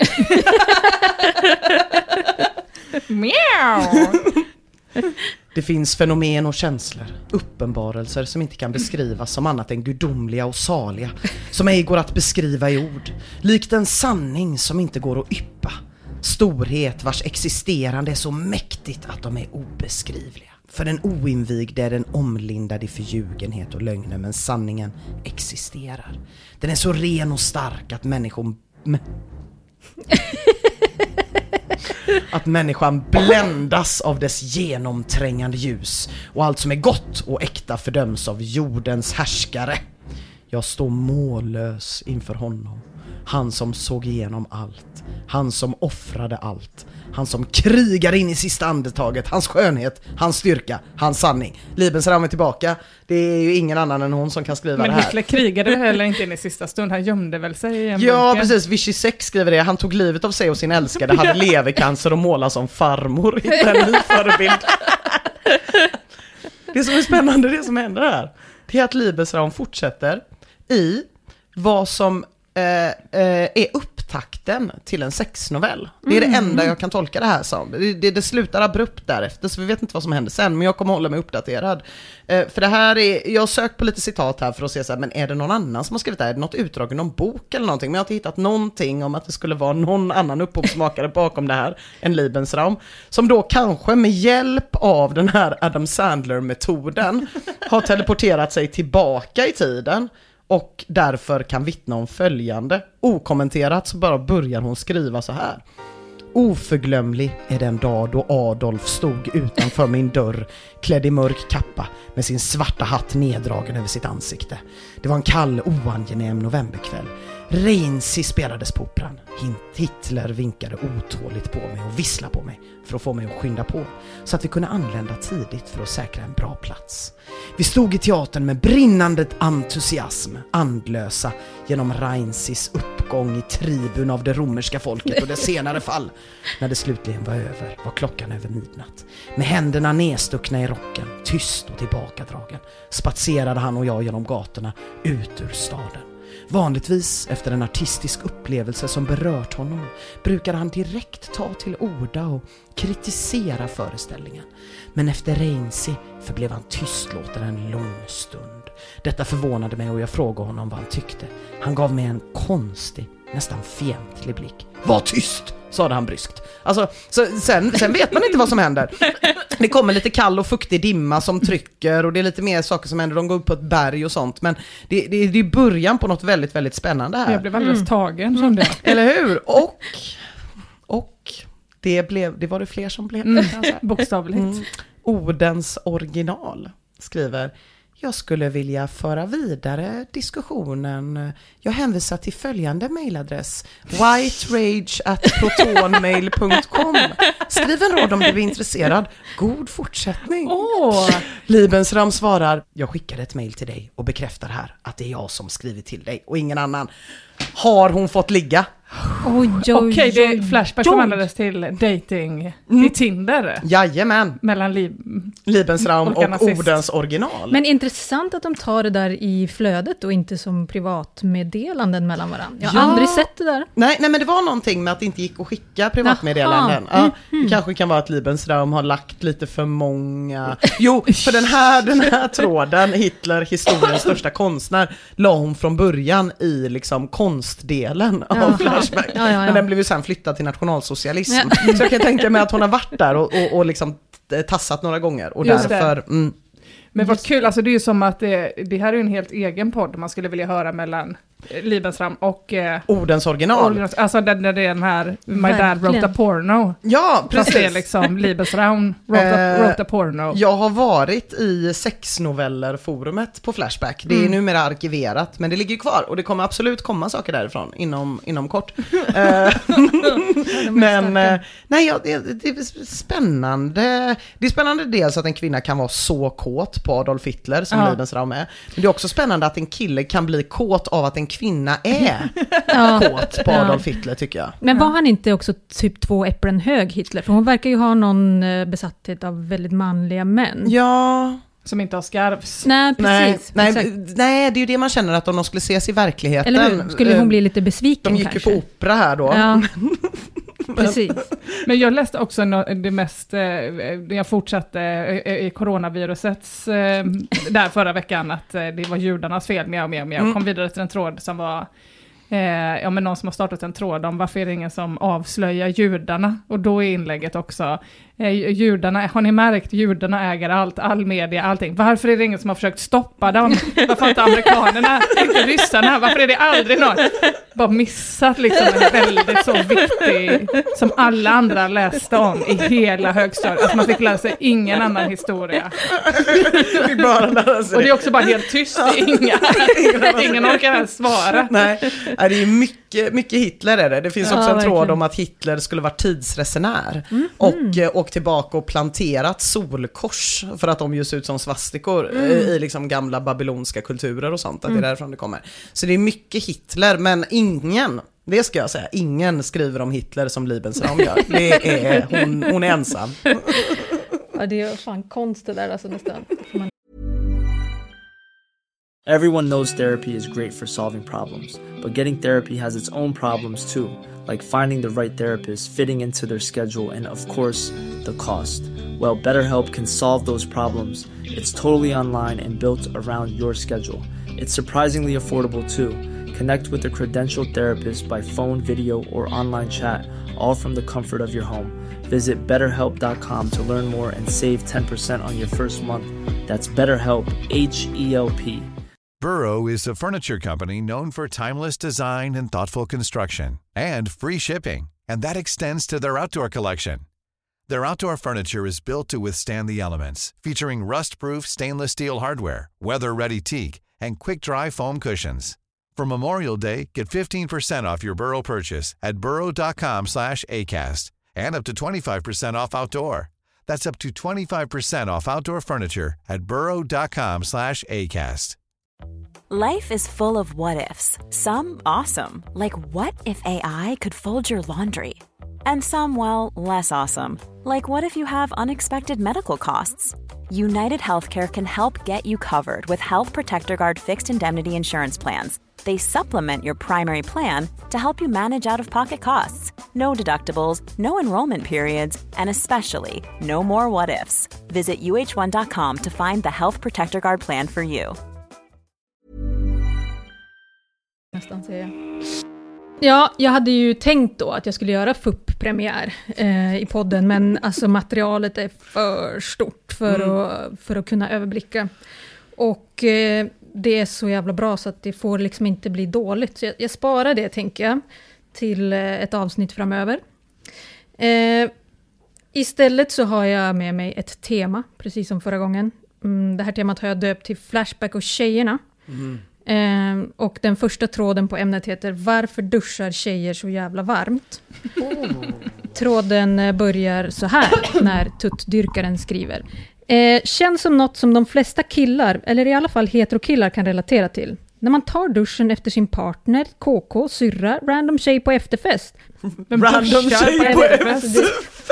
Miau! Det finns fenomen och känslor, uppenbarelser som inte kan beskrivas som annat än gudomliga och saliga, som ej går att beskriva i ord, likt en sanning som inte går att yppa, storhet vars existerande är så mäktigt att de är obeskrivliga. För den oinvigde är den omlindad i förljugenhet och lögner, men sanningen existerar. Den är så ren och stark att att människan bländas av dess genomträngande ljus, och allt som är gott och äkta fördöms av jordens härskare. Jag står mållös inför honom, han som såg igenom allt, han som offrade allt, han som krigar in i sista andetaget, hans skönhet, hans styrka, hans sanning. Lebensraum är tillbaka. Det är ju ingen annan än hon som kan skriva det här. Men Hitler krigade heller inte in i sista stund, han gömde väl sig i en Ja, bunker. precis. Vichy 6 skriver det. Han tog livet av sig och sin älskade, hade levercancer och målar som farmor. Hitta en ny förebild. Det som är spännande, det som händer här, det är att Lebensraum fortsätter i vad som är upptakten till en sexnovell. Det är det enda jag kan tolka det här som. Det slutar abrupt därefter, så vi vet inte vad som händer sen, men jag kommer hålla mig uppdaterad. För det här är, jag har sökt på lite citat här för att se så här, men är det någon annan som har skrivit det här? Är det något utdrag i någon bok eller någonting? Men jag har inte hittat någonting om att det skulle vara någon annan upphovsmakare bakom det här än Lebensraum, som då kanske med hjälp av den här Adam Sandler-metoden har teleporterat sig tillbaka i tiden och därför kan vittna om följande. Okommenterat så bara börjar hon skriva så här. Oförglömlig är den dag då Adolf stod utanför min dörr, klädd i mörk kappa med sin svarta hatt neddragen över sitt ansikte. Det var en kall, oangenäm novemberkväll. Reinsi spelades på operan. Hitler vinkade otåligt på mig och visslade på mig för att få mig att skynda på, så att vi kunde anlända tidigt för att säkra en bra plats. Vi stod i teatern med brinnande entusiasm, andlösa genom Reinsis uppgång i tribun av det romerska folket och det senare fall. När det slutligen var över var klockan över midnatt. Med händerna nedstuckna i rocken, tyst och tillbakadragen, spatserade han och jag genom gatorna ut ur staden. Vanligtvis efter en artistisk upplevelse som berört honom brukade han direkt ta till orda och kritisera föreställningen. Men efter Reinsi förblev han tystlåten en lång stund. Detta förvånade mig och jag frågade honom vad han tyckte. Han gav mig en konstig, nästan fientlig blick. Var tyst, sade han bryskt. Alltså, sen vet man inte vad som händer. Det kommer lite kall och fuktig dimma som trycker och det är lite mer saker som händer. De går upp på ett berg och sånt. Men det är början på något väldigt, väldigt spännande här. Jag blev alldeles tagen som det. Eller hur? Och det var det fler som blev. Bokstavligt. Odens original skriver: jag skulle vilja föra vidare diskussionen. Jag hänvisar till följande mailadress: whiterage@protonmail.com. Skriv en rad om du är intresserad. God fortsättning. Lebensraum svarar: jag skickade ett mail till dig och bekräftar här att det är jag som skrivit till dig och ingen annan. Har hon fått ligga? Okej, det är Flashback som användes till dating i Tinder. Jajamän. Mellan Lebensraum och Odens original. Men intressant att de tar det där i flödet och inte som privatmeddelanden mellan varandra. Jag har aldrig sett det där. Nej, men det var någonting med att det inte gick att skicka privatmeddelanden. Det kanske kan vara att Lebensraum har lagt lite för många. Jo, för den här tråden, Hitler, historiens största konstnär, la hon från början i liksom konstdelen av Flashback. Men den blev ju sen flyttad till nationalsocialism. Så jag kan tänka mig att hon har varit där och liksom tassat några gånger. Och därför... Men vad kul, alltså det är ju som att det här är ju en helt egen podd man skulle vilja höra mellan Lebensraum och Odens original. Alltså där det är den här My Dad Wrote a Porno. Ja, precis. Fast det är liksom Lebensraum wrote a Porno. Jag har varit i sexnoveller-forumet på Flashback. Det är numera arkiverat, men det ligger kvar. Och det kommer absolut komma saker därifrån inom kort. Men det är spännande. Det är spännande dels att en kvinna kan vara så kåt kåt på Adolf Hitler som Lebensraum är. Men det är också spännande att en kille kan bli kåt av att en kvinna är kåt på Adolf Hitler, tycker jag. Men var han inte också typ 2 äpplen hög, Hitler? För hon verkar ju ha någon besatthet av väldigt manliga män. Ja... Som inte har skarvs. Nej, precis. Nej, det är ju det man känner, att om de skulle ses i verkligheten... Eller hur? Skulle hon bli lite besviken kanske? De gick ju på opera här då. Ja. Precis. Men jag läste också det mest, jag fortsatte i coronavirusets där förra veckan, att det var judarnas fel mer och mer. Men jag kom vidare till en tråd som var men någon som har startat en tråd om varför är det ingen som avslöjar judarna. Och då är inlägget också, judarna, har ni märkt, judarna äger allt, all media, allting. Varför är det ingen som har försökt stoppa dem? Varför inte amerikanerna, inte ryssarna? Varför är det aldrig någon? Bara missat liksom en väldigt så viktig, som alla andra läste om i hela högstadiet. Att man fick lära sig ingen annan historia. Och det är också bara helt tyst. Ingen orkar ens svara. Nej, det är mycket Hitler är det. Det finns också en tråd om att Hitler skulle vara tidsresenär och tillbaka och planterat solkors för att de ju ser ut som svastikor i liksom gamla babylonska kulturer och sånt, att det är därifrån det kommer. Så det är mycket Hitler, men det ska jag säga, ingen skriver om Hitler som Lebensraum gör. Det är, hon är ensam. Ja, det är fan konstigt där alltså nästan. Everyone knows therapy is great for solving problems, but getting therapy has its own problems too, like finding the right therapist, fitting into their schedule, and of course, the cost. Well, BetterHelp can solve those problems. It's totally online and built around your schedule. It's surprisingly affordable too. Connect with a credentialed therapist by phone, video, or online chat, all from the comfort of your home. Visit BetterHelp.com to learn more and save 10% on your first month. That's BetterHelp, H-E-L-P. Burrow is a furniture company known for timeless design and thoughtful construction, and free shipping, and that extends to their outdoor collection. Their outdoor furniture is built to withstand the elements, featuring rust-proof stainless steel hardware, weather-ready teak, and quick-dry foam cushions. For Memorial Day, get 15% off your Burrow purchase at burrow.com/ACAST, and up to 25% off outdoor. That's up to 25% off outdoor furniture at burrow.com/ACAST. Life is full of what-ifs. Some awesome, like what if AI could fold your laundry? And some, well, less awesome, like what if you have unexpected medical costs? United Healthcare can help get you covered with Health Protector Guard fixed indemnity insurance plans. They supplement your primary plan to help you manage out-of-pocket costs. No deductibles, no enrollment periods, and especially no more what-ifs. Visit uh1.com to find the Health Protector Guard plan for you. Nästan säga. Ja, jag hade ju tänkt då att jag skulle göra FUP-premiär i podden, men alltså materialet är för stort för att kunna överblicka. Och det är så jävla bra så att det får liksom inte bli dåligt. Så jag sparar det, tänker jag, till ett avsnitt framöver. Istället så har jag med mig ett tema, precis som förra gången. Det här temat har jag döpt till Flashback och tjejerna. Och den första tråden på ämnet heter Varför duschar tjejer så jävla varmt? Tråden börjar så här när tuttdyrkaren skriver. Känns som något som de flesta killar, eller i alla fall heterokillar, kan relatera till. När man tar duschen efter sin partner, KK, syrra, random tjej på efterfest. Random tjej på efterfest.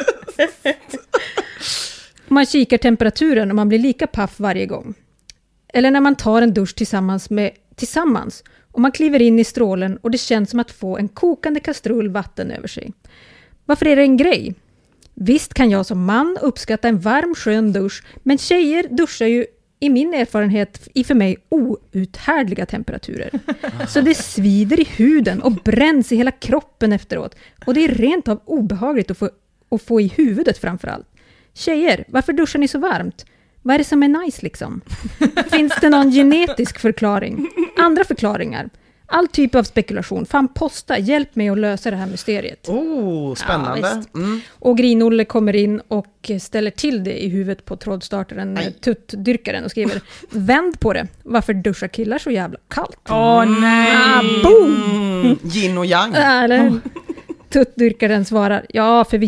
Man kikar temperaturen och man blir lika paff varje gång. Eller när man tar en dusch tillsammans och man kliver in i strålen och det känns som att få en kokande kastrull vatten över sig. Varför är det en grej? Visst kan jag som man uppskatta en varm skön dusch, men tjejer duschar ju i min erfarenhet i för mig outhärdliga temperaturer. Så det svider i huden och bränns i hela kroppen efteråt. Och det är rent av obehagligt att få i huvudet framförallt. Tjejer, varför duschar ni så varmt? Vad är det som är nice liksom? Finns det någon genetisk förklaring? Andra förklaringar? All typ av spekulation. Fan, posta, hjälp mig att lösa det här mysteriet. Spännande. Ja, och Grinolle kommer in och ställer till det i huvudet på trådstartaren, tuttdyrkaren, och skriver: vänd på det. Varför duschar killar så jävla kallt? Nej! Boom! Yin och yang. Tuttdyrkaren svarar: ja, förvisso.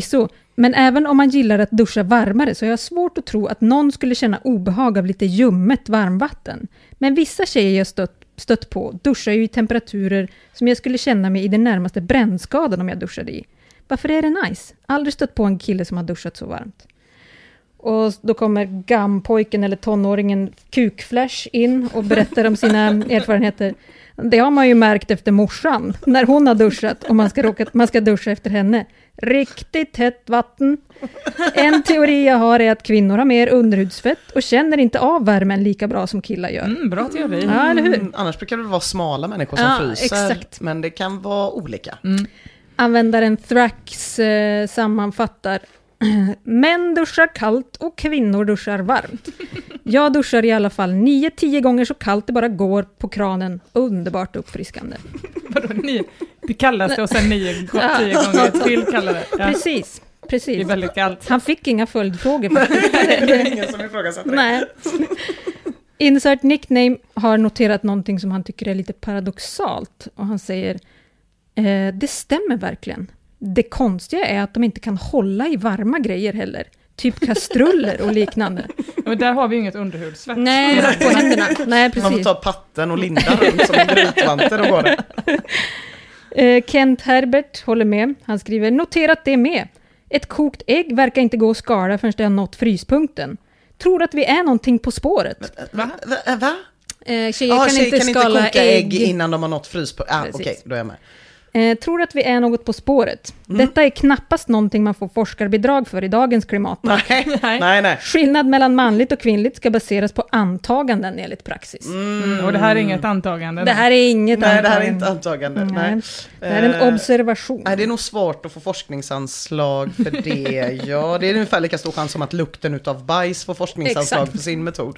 Men även om man gillar att duscha varmare så är jag svårt att tro att någon skulle känna obehag av lite ljummet varmvatten. Men vissa tjejer jag stött på duschar ju i temperaturer som jag skulle känna mig i den närmaste brännskadan om jag duschade i. Varför är det nice? Aldrig stött på en kille som har duschat så varmt. Och då kommer gampojken eller tonåringen Kukflash in och berättar om sina erfarenheter. Det har man ju märkt efter morsan när hon har duschat och man ska duscha efter henne. Riktigt hett vatten. En teori jag har är att kvinnor har mer underhudsfett och känner inte av värmen lika bra som killar gör. Bra teori. Ja, eller hur? Annars brukar det vara smala människor som fryser. Exakt. Men det kan vara olika. Användaren Thrax sammanfattar: män duschar kallt och kvinnor duschar varmt. Jag duschar i alla fall 9-10 gånger så kallt det bara går på kranen. Underbart uppfriskande. Vadå 9? Det kallas det och sen 10 gånger till kallar det. Ja. Precis. Det är väldigt kallt. Han fick inga följdfrågor. Det är ingen som ifrågasätter det. Nej. Insert Nickname har noterat någonting som han tycker är lite paradoxalt. Och han säger: det stämmer verkligen. Det konstiga är att de inte kan hålla i varma grejer heller. Typ kastruller och liknande. Men där har vi inget underhudsvett. Nej, på händerna. Nej, precis. Man får ta patten och linda runt som en grytvanter och går det. Kent Herbert håller med. Han skriver: noterat det med. Ett kokt ägg verkar inte gå att skala förrän det har nått fryspunkten. Tror att vi är någonting på spåret. Va? Tjejer kan inte skala koka ägg innan de har nått fryspunkten. Okej, då är jag med. Tror att vi är något på spåret. Detta är knappast någonting man får forskarbidrag för i dagens klimat. Nej. Skillnad mellan manligt och kvinnligt ska baseras på antaganden enligt praxis. Och det här är inget antagande. Det här är inget antagande. Det här är inte antagande. Nej. Det här är en observation. Nej, det är nog svårt att få forskningsanslag för det. Ja, det är ungefär lika stor chans som att lukten utav bajs får forskningsanslag för sin metod.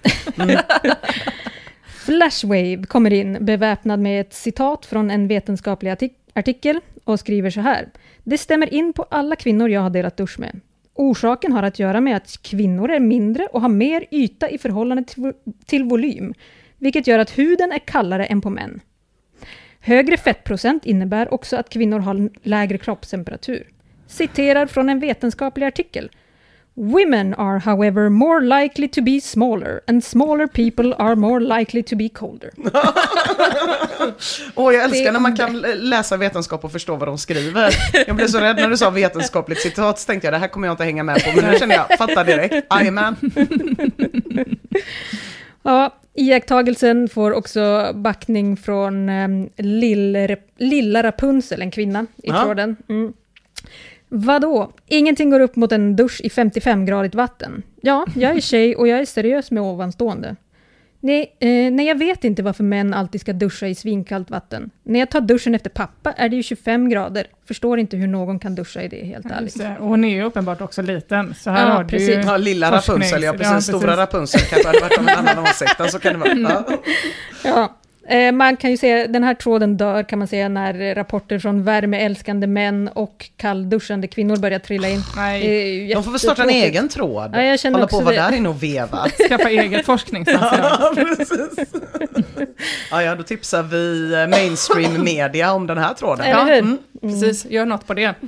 Flashwave kommer in beväpnad med ett citat från en vetenskaplig artikel och skriver så här: det stämmer in på alla kvinnor jag har delat dusch med. Orsaken har att göra med att kvinnor är mindre och har mer yta i förhållande till volym, vilket gör att huden är kallare än på män. Högre fettprocent innebär också att kvinnor har lägre kroppstemperatur. Citerar från en vetenskaplig artikel: women are however more likely to be smaller and smaller people are more likely to be colder. Jag älskar när man kan läsa vetenskap och förstå vad de skriver. Jag blev så rädd när du sa vetenskapligt citat, så tänkte jag det här kommer jag inte hänga med på, men nu känner jag, fattar direkt. Jajamän. Ja, iakttagelsen får också backning från lilla Rapunzel, en kvinna i tråden. Vadå? Ingenting går upp mot en dusch i 55-gradigt vatten. Ja, jag är tjej och jag är seriös med ovanstående. Nej, jag vet inte varför män alltid ska duscha i svinkallt vatten. När jag tar duschen efter pappa är det ju 25 grader. Förstår inte hur någon kan duscha i det, helt ärligt. Och hon är ju uppenbart också liten. Så här har precis. du ju lilla Rapunzel, ja precis. Stora Rapunzel kanske hade varit om en annan åsikt. Så kan det vara. Ja. Man kan ju säga, den här tråden dör kan man säga när rapporter från värmeälskande män och kallduschande kvinnor börjar trilla in. De får väl starta en egen tråd. Ja, jag känner hålla också på att vara där inne och veva. Skaffa eget forskningsmaterial. Precis. Ja, då tipsar vi mainstream media om den här tråden. Eller hur? Precis, gör något på det.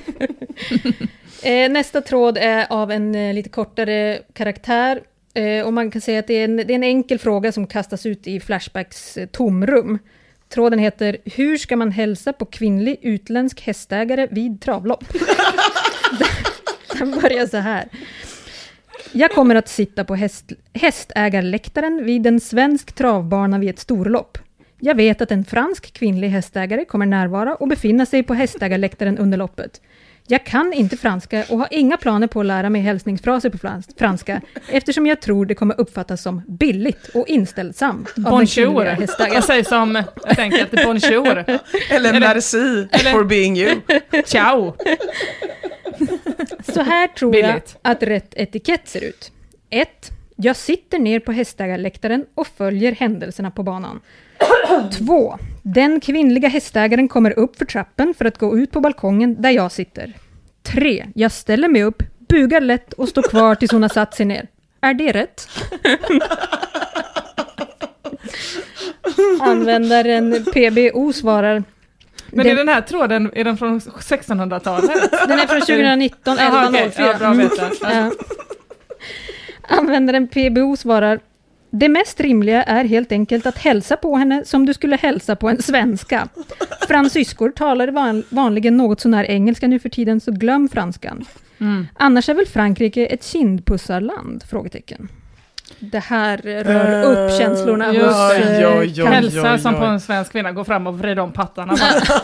Nästa tråd är av en lite kortare karaktär. Och man kan säga att det är en enkel fråga som kastas ut i Flashbacks tomrum. Tråden heter: hur ska man hälsa på kvinnlig utländsk hästägare vid travlopp? Den börjar så här: jag kommer att sitta på hästägarläktaren vid en svensk travbana vid ett storlopp. Jag vet att en fransk kvinnlig hästägare kommer närvara och befinna sig på hästägarläktaren under loppet. Jag kan inte franska och har inga planer på att lära mig hälsningsfraser på franska, eftersom jag tror det kommer uppfattas som billigt och inställsamt. Bonjour. Jag säger som ett enkelt bonjour. Eller merci for being you. Ciao. Så här tror jag att rätt etikett ser ut. 1. Jag sitter ner på hästägarläktaren och följer händelserna på banan. 2. Den kvinnliga hästägaren kommer upp för trappen för att gå ut på balkongen där jag sitter. 3. Jag ställer mig upp, bugar lätt och står kvar tills hon har satt sig ner. Är det rätt? Användaren PBO svarar: Men är den här tråden, är den från 1600-talet? Den är från 2019, 11.04. Ja, bra att veta. Ja. Användaren PBO svarar: det mest rimliga är helt enkelt att hälsa på henne som du skulle hälsa på en svenska. Fransyskor talar vanligen något sån här engelska nu för tiden, så glöm franskan. Annars är väl Frankrike ett kindpussarland? Frågetecken. Det här rör upp känslorna hos hälsa som på en svensk kvinna. Gå fram och vrida om pattarna.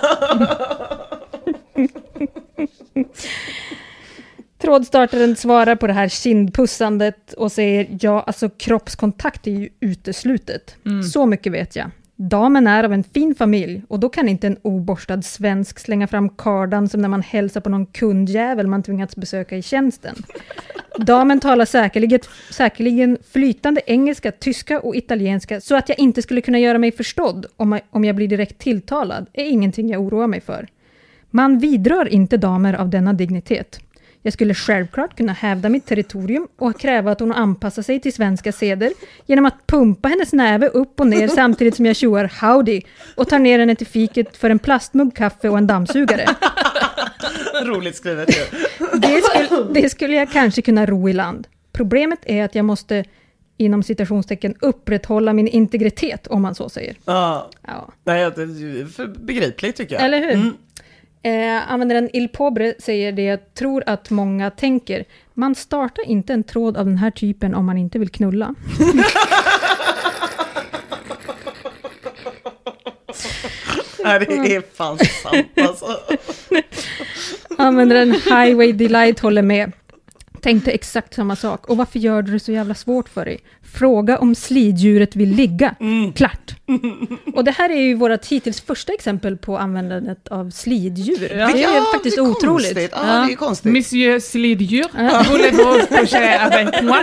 Trådstartaren svarar på det här kindpussandet och säger: ja, alltså kroppskontakt är ju uteslutet. Så mycket vet jag. Damen är av en fin familj och då kan inte en oborstad svensk slänga fram kardan som när man hälsar på någon kundjävel man tvingats besöka i tjänsten. Damen talar säkerligen flytande engelska, tyska och italienska, så att jag inte skulle kunna göra mig förstådd om jag blir direkt tilltalad är ingenting jag oroar mig för. Man vidrör inte damer av denna dignitet. Jag skulle självklart kunna hävda mitt territorium och kräva att hon anpassar sig till svenska seder genom att pumpa hennes näve upp och ner samtidigt som jag tjoar howdy och tar ner henne till fiket för en plastmugg kaffe och en dammsugare. Roligt skrivet ju. Det skulle jag kanske kunna ro i land. Problemet är att jag måste, inom citationstecken, upprätthålla min integritet, om man så säger. Ja. Nej, det är för begripligt tycker jag. Eller hur? Användaren Il Pobre säger det jag tror att många tänker: man startar inte en tråd av den här typen om man inte vill knulla. Nej, det är fan sant alltså. Användaren Highway Delight håller med. Tänkte exakt samma sak. Och varför gör du det så jävla svårt för dig? Fråga om sliddjuret vill ligga. Klart. Och det här är ju vårt hittills första exempel på användandet av sliddjur. Det är faktiskt det är otroligt. Konstigt. Ja, det är konstigt. Monsieur sliddjur, voulez-vous coucher avec moi?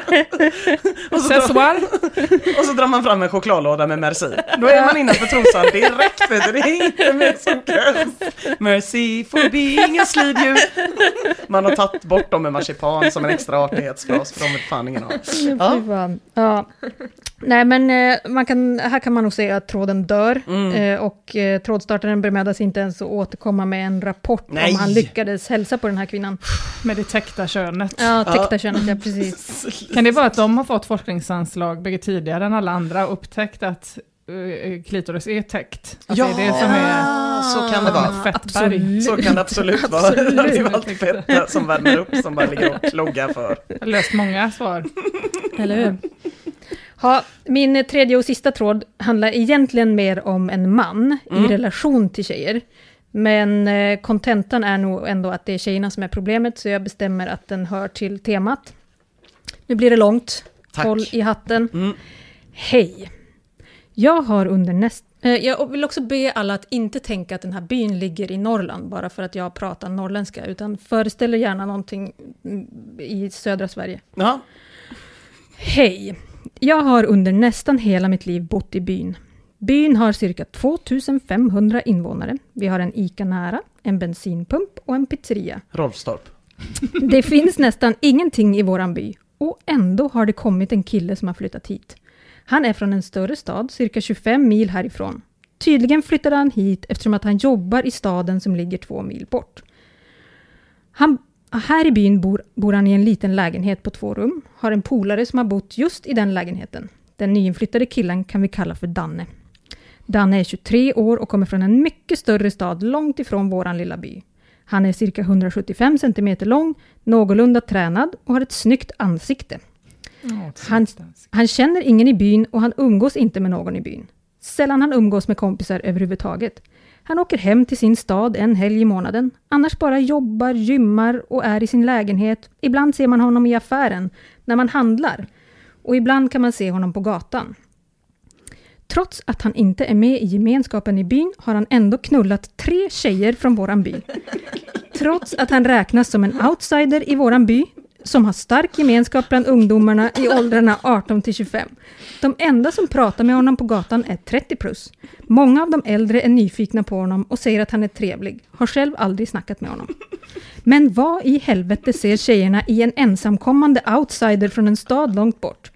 Och så drar man fram en chokladlåda med merci. Då är man innanför trosan direkt. Det är inte mer som krävs. Merci for being a sliddjur. Man har tagit bort dem med marsipan som en extra artighetsfras, för de är fan ingen av. Ja. Nej, men här kan man nog säga att tråden dör och trådstartaren bemödar sig inte ens att återkomma med en rapport om han lyckades hälsa på den här kvinnan. Med det täckta könet. Ja, täckta könet, ja precis. Kan det vara att de har fått forskningsanslag mycket tidigare än alla andra och upptäckt att klitoris är täckt? Att ja, det är det som är, så kan det vara. Fettberg. Så kan det absolut vara. Det är ju allt fett som värmer upp som bara ligger och kloggar för. Jag har löst många svar. Eller hur? Min tredje och sista tråd handlar egentligen mer om en man i relation till tjejer. Men kontentan är nog ändå att det är tjejerna som är problemet, så jag bestämmer att den hör till temat. Nu blir det långt. Tack. Håll i hatten. Hej. Jag vill också be alla att inte tänka att den här byn ligger i Norrland bara för att jag pratar norrländska, utan föreställer gärna någonting i södra Sverige. Ja. Hej. Jag har under nästan hela mitt liv bott i byn. Byn har cirka 2500 invånare. Vi har en ICA nära, en bensinpump och en pizzeria. Rolfstorp. Det finns nästan ingenting i våran by. Och ändå har det kommit en kille som har flyttat hit. Han är från en större stad, cirka 25 mil härifrån. Tydligen flyttade han hit eftersom att han jobbar i staden som ligger 2 mil bort. Här i byn bor han i en liten lägenhet på 2 rum. Har en polare som har bott just i den lägenheten. Den nyinflyttade killen kan vi kalla för Danne. Danne är 23 år och kommer från en mycket större stad långt ifrån våran lilla by. Han är cirka 175 cm lång, någorlunda tränad och har ett snyggt ansikte. Han känner ingen i byn och han umgås inte med någon i byn. Sällan han umgås med kompisar överhuvudtaget. Han åker hem till sin stad en helg i månaden. Annars bara jobbar, gymmar och är i sin lägenhet. Ibland ser man honom i affären när man handlar. Och ibland kan man se honom på gatan. Trots att han inte är med i gemenskapen i byn har han ändå knullat 3 tjejer från våran by. Trots att han räknas som en outsider i våran by som har stark gemenskap bland ungdomarna i åldrarna 18-25. De enda som pratar med honom på gatan är 30+. Många av de äldre är nyfikna på honom och säger att han är trevlig. Har själv aldrig snackat med honom. Men vad i helvete ser tjejerna i en ensamkommande outsider från en stad långt bort?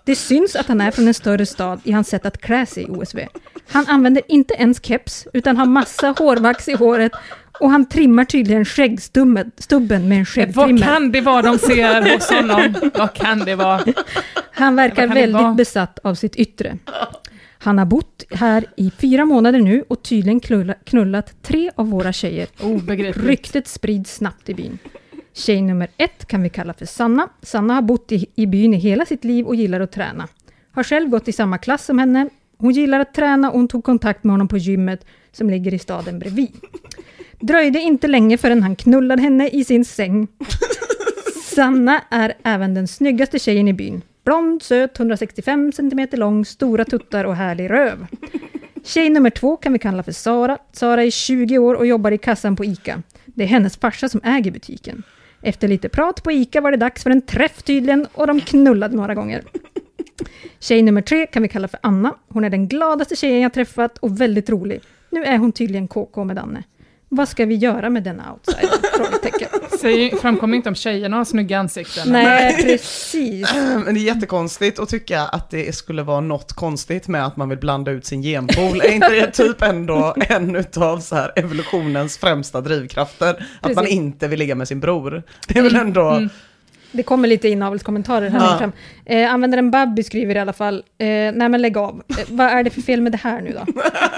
Det syns att han är från en större stad i hans sätt att klä sig i OSV. Han använder inte ens keps utan har massa hårvax i håret och han trimmar tydligen skäggstubben med en skäggtrimmer. Vad kan det vara de ser hos honom? Vad kan det vara? Han verkar väldigt besatt av sitt yttre. Han har bott här i 4 månader nu och tydligen knullat 3 av våra tjejer. Ryktet sprids snabbt i byn. Tjej nummer 1 kan vi kalla för Sanna. Sanna har bott i byn i hela sitt liv och gillar att träna. Har själv gått i samma klass som henne. Hon gillar att träna och hon tog kontakt med honom på gymmet som ligger i staden bredvid. Dröjde inte länge förrän han knullade henne i sin säng. Sanna är även den snyggaste tjejen i byn. Blond, söt, 165 cm lång, stora tuttar och härlig röv. Tjej nummer 2 kan vi kalla för Sara. Sara är 20 år och jobbar i kassan på ICA. Det är hennes farsa som äger butiken. Efter lite prat på ICA var det dags för en träff tydligen och de knullade några gånger. Tjej nummer 3 kan vi kalla för Anna. Hon är den gladaste tjejen jag träffat och väldigt rolig. Nu är hon tydligen KK med Danne. Vad ska vi göra med denna outsider? Framkommer inte om tjejerna har snygga ansikten. Nej, precis. Men det är jättekonstigt att tycka att det skulle vara något konstigt med att man vill blanda ut sin genpool. Är inte det typ ändå en utav så här evolutionens främsta drivkrafter? Precis. Att man inte vill ligga med sin bror. Det är väl ändå... Det kommer lite inavelskommentarer här fram. Användaren Babby skriver i alla fall, nej men lägg av. Vad är det för fel med det här nu då?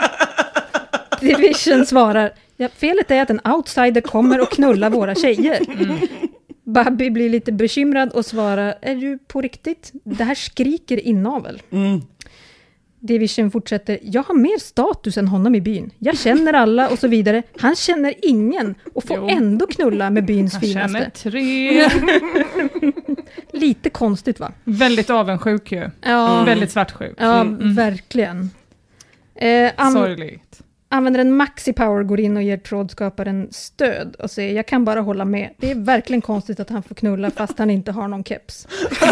Division svarar, felet är att en outsider kommer och knullar våra tjejer. Babby blir lite bekymrad och svarar, är du på riktigt? Det här skriker inavel. Division fortsätter, jag har mer status än honom i byn. Jag känner alla och så vidare. Han känner ingen och får ändå knulla med byns finaste. Han känner 3. Lite konstigt va? Väldigt avundsjuk ju. Ja. Väldigt svartsjuk. Ja, verkligen. Sorgligt. Användaren Maxi Power går in och ger trådskaparen stöd och säger, jag kan bara hålla med. Det är verkligen konstigt att han får knulla fast han inte har någon keps.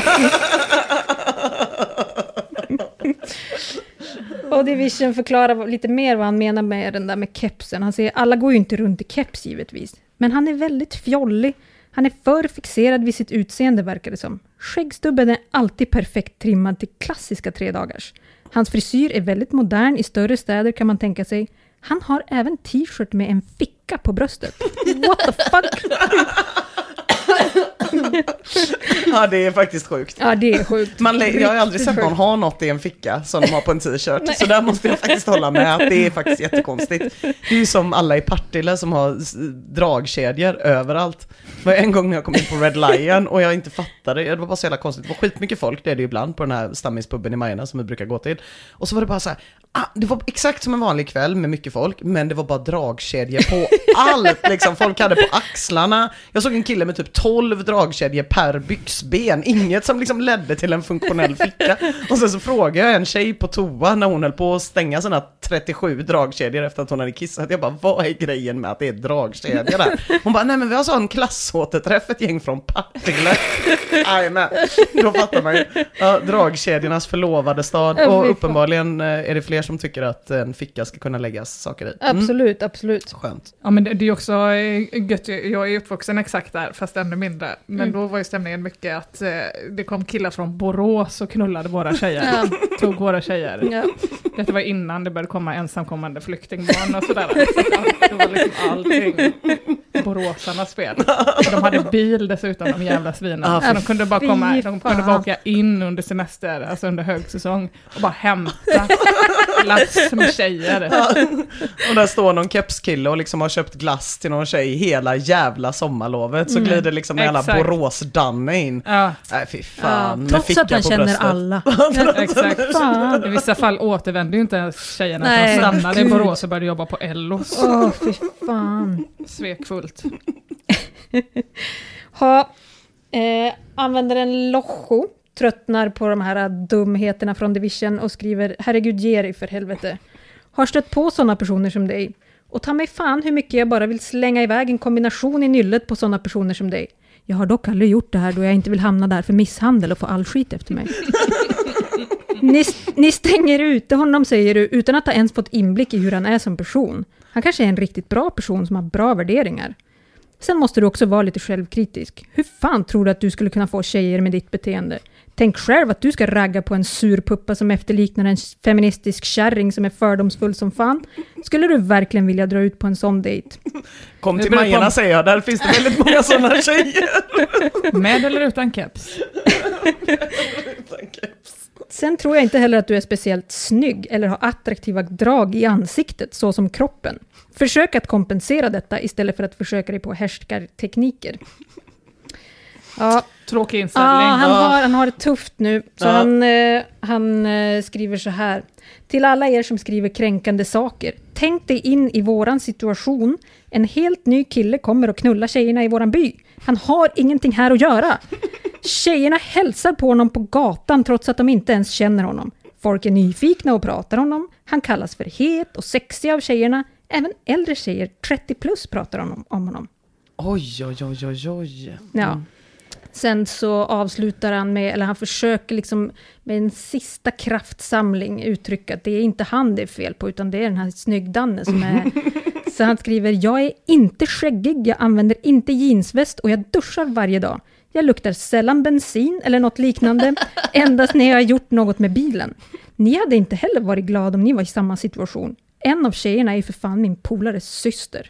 Och Division förklarar lite mer vad han menar med den där med kepsen. Han säger, alla går ju inte runt i keps givetvis. Men han är väldigt fjollig. Han är för fixerad vid sitt utseende verkar det som. Skäggstubben är alltid perfekt trimmad till klassiska 3-dagars. Hans frisyr är väldigt modern i större städer kan man tänka sig. Han har även t-shirt med en ficka på bröstet. What the fuck? Ja, det är faktiskt sjukt. Ja, det är sjukt. Jag har aldrig sett någon ha något i en ficka som de har på en t-shirt. Så där måste jag faktiskt hålla med att det är faktiskt jättekonstigt. Det är ju som alla i Partille som har dragkedjor överallt. Det var en gång när jag kom in på Red Lion och jag inte fattade. Det var bara så jävla konstigt. Det var skitmycket folk, det är det ju ibland på den här stammispubben i Majorna som vi brukar gå till. Och så var det bara så här, det var exakt som en vanlig kväll med mycket folk, men det var bara dragkedjor på allt. Liksom, folk hade på axlarna. Jag såg en kille med typ 12 dragkedjor per byxben. Inget som liksom ledde till en funktionell ficka. Och sen så frågade jag en tjej på toa när hon höll på att stänga sina 37 dragkedjor efter att hon hade kissat. Jag bara, vad är grejen med att det är dragkedjor där? Hon bara, nej men vi har så en klassåterträff, ett gäng från Partille. Nej men, då fattar man ju. Ja, dragkedjornas förlovade stad. Och uppenbarligen är det fler som tycker att en ficka ska kunna läggas saker i. Absolut, absolut. Skönt. Ja, men det är också gött. Jag är uppvuxen exakt där, fast ännu mindre. Men då var ju stämningen mycket att det kom killar från Borås och knullade våra tjejer. Tog våra tjejer. Ja. Detta var innan det började komma ensamkommande flyktingbarn och sådär. Det var liksom allting boråsarnas spel. Och de hade bil dessutom, de jävla svinen. Så de kunde bara komma, de kunde bara åka in under semester, alltså under högsäsong, och bara hämta glass med tjejer. Ja. Och där står någon kepskille och liksom har köpt glass till någon tjej hela jävla sommarlovet. Så glider liksom hela Borås-Danne in. Ja. Nej, fy fan. Trots att han känner bröstet. Alla. Exakt. Fan. I vissa fall återvände ju inte ens tjejerna. Nej, de stannade i Borås och började jobba på Ellos. Fy fan. Svekfullt. Användaren Locho tröttnar på de här dumheterna från Division och skriver, herregud ge dig för helvete. Har stött på sådana personer som dig. Och ta mig fan hur mycket jag bara vill slänga iväg en kombination i nyllet på sådana personer som dig. Jag har dock aldrig gjort det här då jag inte vill hamna där för misshandel och få all skit efter mig. Ni stänger ute honom, säger du, utan att ha ens fått inblick i hur han är som person. Han kanske är en riktigt bra person som har bra värderingar. Sen måste du också vara lite självkritisk. Hur fan tror du att du skulle kunna få tjejer med ditt beteende? Tänk själv att du ska ragga på en surpuppa som efterliknar en feministisk kärring som är fördomsfull som fan. Skulle du verkligen vilja dra ut på en sån dejt? Kom till Majerna säger jag, där finns det väldigt många sådana tjejer. Med eller utan keps? Utan keps. Sen tror jag inte heller att du är speciellt snygg eller har attraktiva drag i ansiktet så som kroppen. Försök att kompensera detta istället för att försöka dig på härskartekniker. Ja. Tråkig inställning. Han har det tufft nu. Så han skriver så här. Till alla er som skriver kränkande saker. Tänk dig in i våran situation. En helt ny kille kommer och knullar tjejerna i våran by. Han har ingenting här att göra. Tjejerna hälsar på honom på gatan trots att de inte ens känner honom. Folk är nyfikna och pratar om honom. Han kallas för het och sexig av tjejerna. Även äldre tjejer, 30 plus, pratar om honom. Oj. Ja. Sen så avslutar han med, eller han försöker liksom med en sista kraftsamling uttrycka att det är inte han det är fel på, utan det är den här snyggdanne som är... Så han skriver, jag är inte skäggig, jag använder inte jeansväst och jag duschar varje dag. Jag luktar sällan bensin eller något liknande, endast när jag har gjort något med bilen. Ni hade inte heller varit glad om ni var i samma situation. En av tjejerna är för fan min polares syster.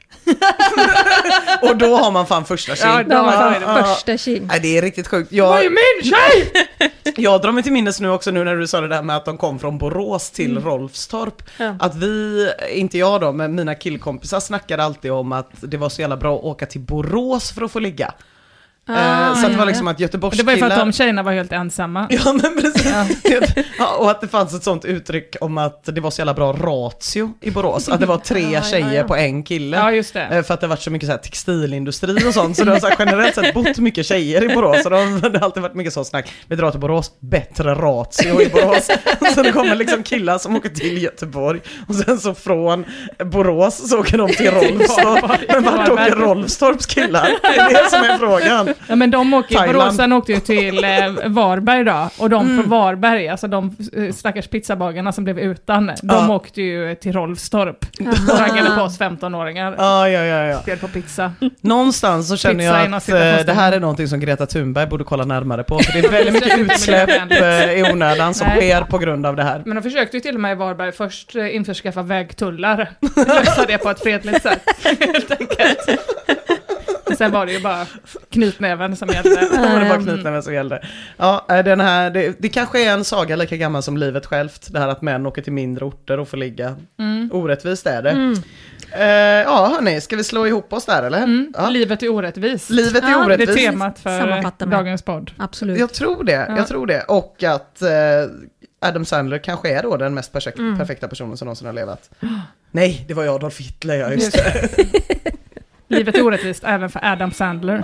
Och då har man fan första tjej. Ja, då har man fan första tjej. Nej, det är riktigt sjukt. Vad är min tjej? Jag drar mig till minnes nu också, nu när du sa det där med att de kom från Borås till Rolfstorp. Ja. Att vi, inte jag då, men mina killkompisar snackade alltid om att det var så jävla bra att åka till Borås för att få ligga. Så att det var liksom att Göteborgs det var ju för att de tjejerna var helt ensamma. Ja, men precis. Ja, och att det fanns ett sånt uttryck om att det var så jävla bra ratio i Borås. Att det var 3 tjejer på en kille. Ja, just det. För att det varit så mycket så här textilindustri och sånt. Så det har så här generellt sett bott mycket tjejer i Borås. Så det har alltid varit mycket så snack. Vi drar till Borås, bättre ratio i Borås. Så det kommer liksom killar som åker till Göteborg. Och sen så från Borås så åker de till Rolfstorp. Men vart åker Rolfstorps killar? Det är det som är frågan. Ja, men de Boråsen åkte ju till Varberg då. Och de från Varberg, alltså de stackars pizzabagarna som blev utan, de åkte ju till Rolfstorp. Och raggade på oss 15-åringar. Ja. Spel på pizza. Någonstans så känner jag att det här är någonting som Greta Thunberg borde kolla närmare på. För det är väldigt mycket utsläpp i onödan som sker på grund av det här. Men de försökte ju till och med i Varberg först införskaffa vägtullar. Lösa det på ett fredligt sätt. Helt enkelt. Sen var det ju bara knytnäven som gällde. Det var knytnäven som gällde. Ja, den här, det kanske är en saga lika gammal som livet självt. Det här att män åker till mindre orter och får ligga. Orättvist är det. Ja, hörni, ska vi slå ihop oss där, eller? Ja. Livet är orättvis. Livet är orättvis. Det är temat för dagens podd. Absolut. Jag tror det. Och att Adam Sandler kanske är då den mest perfekta personen som någonsin har levat. Nej, det var ju Adolf Hitler, ja, just det. Livet är orättvist även för Adam Sandler.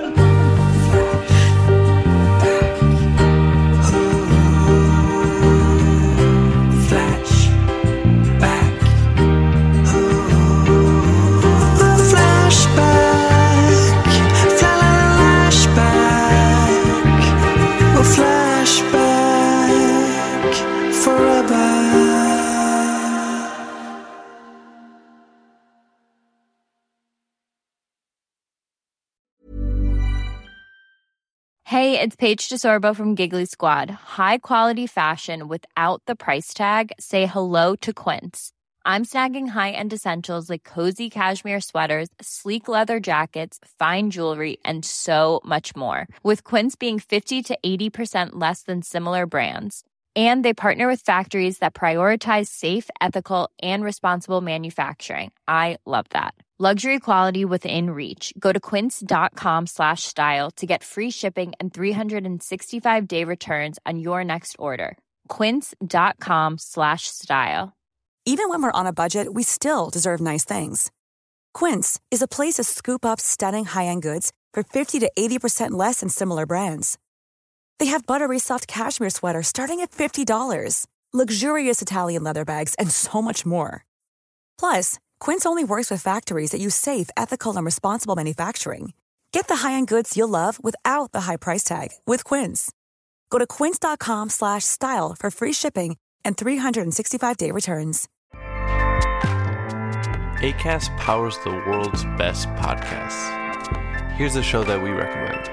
Hey, it's Paige DeSorbo from Giggly Squad. High quality fashion without the price tag. Say hello to Quince. I'm snagging high-end essentials like cozy cashmere sweaters, sleek leather jackets, fine jewelry, and so much more. With Quince being 50 to 80% less than similar brands. And they partner with factories that prioritize safe, ethical, and responsible manufacturing. I love that. Luxury quality within reach. Go to quince.com/style to get free shipping and 365-day returns on your next order. Quince.com/style. Even when we're on a budget, we still deserve nice things. Quince is a place to scoop up stunning high-end goods for 50 to 80% less than similar brands. They have buttery soft cashmere sweaters starting at $50, luxurious Italian leather bags, and so much more. Plus, Quince only works with factories that use safe, ethical, and responsible manufacturing. Get the high-end goods you'll love without the high price tag with Quince. Go to quince.com/style for free shipping and 365-day returns. Acast powers the world's best podcasts. Here's a show that we recommend.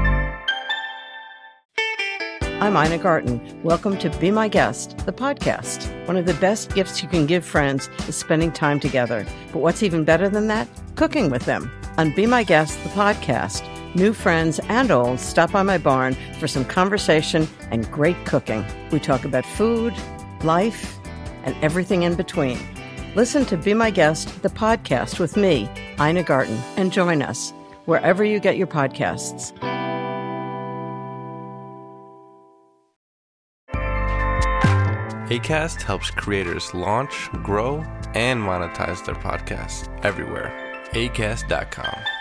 I'm Ina Garten. Welcome to Be My Guest, the podcast. One of the best gifts you can give friends is spending time together. But what's even better than that? Cooking with them. On Be My Guest, the podcast, new friends and old stop by my barn for some conversation and great cooking. We talk about food, life, and everything in between. Listen to Be My Guest, the podcast with me, Ina Garten, and join us wherever you get your podcasts. Acast helps creators launch, grow, and monetize their podcasts everywhere. Acast.com.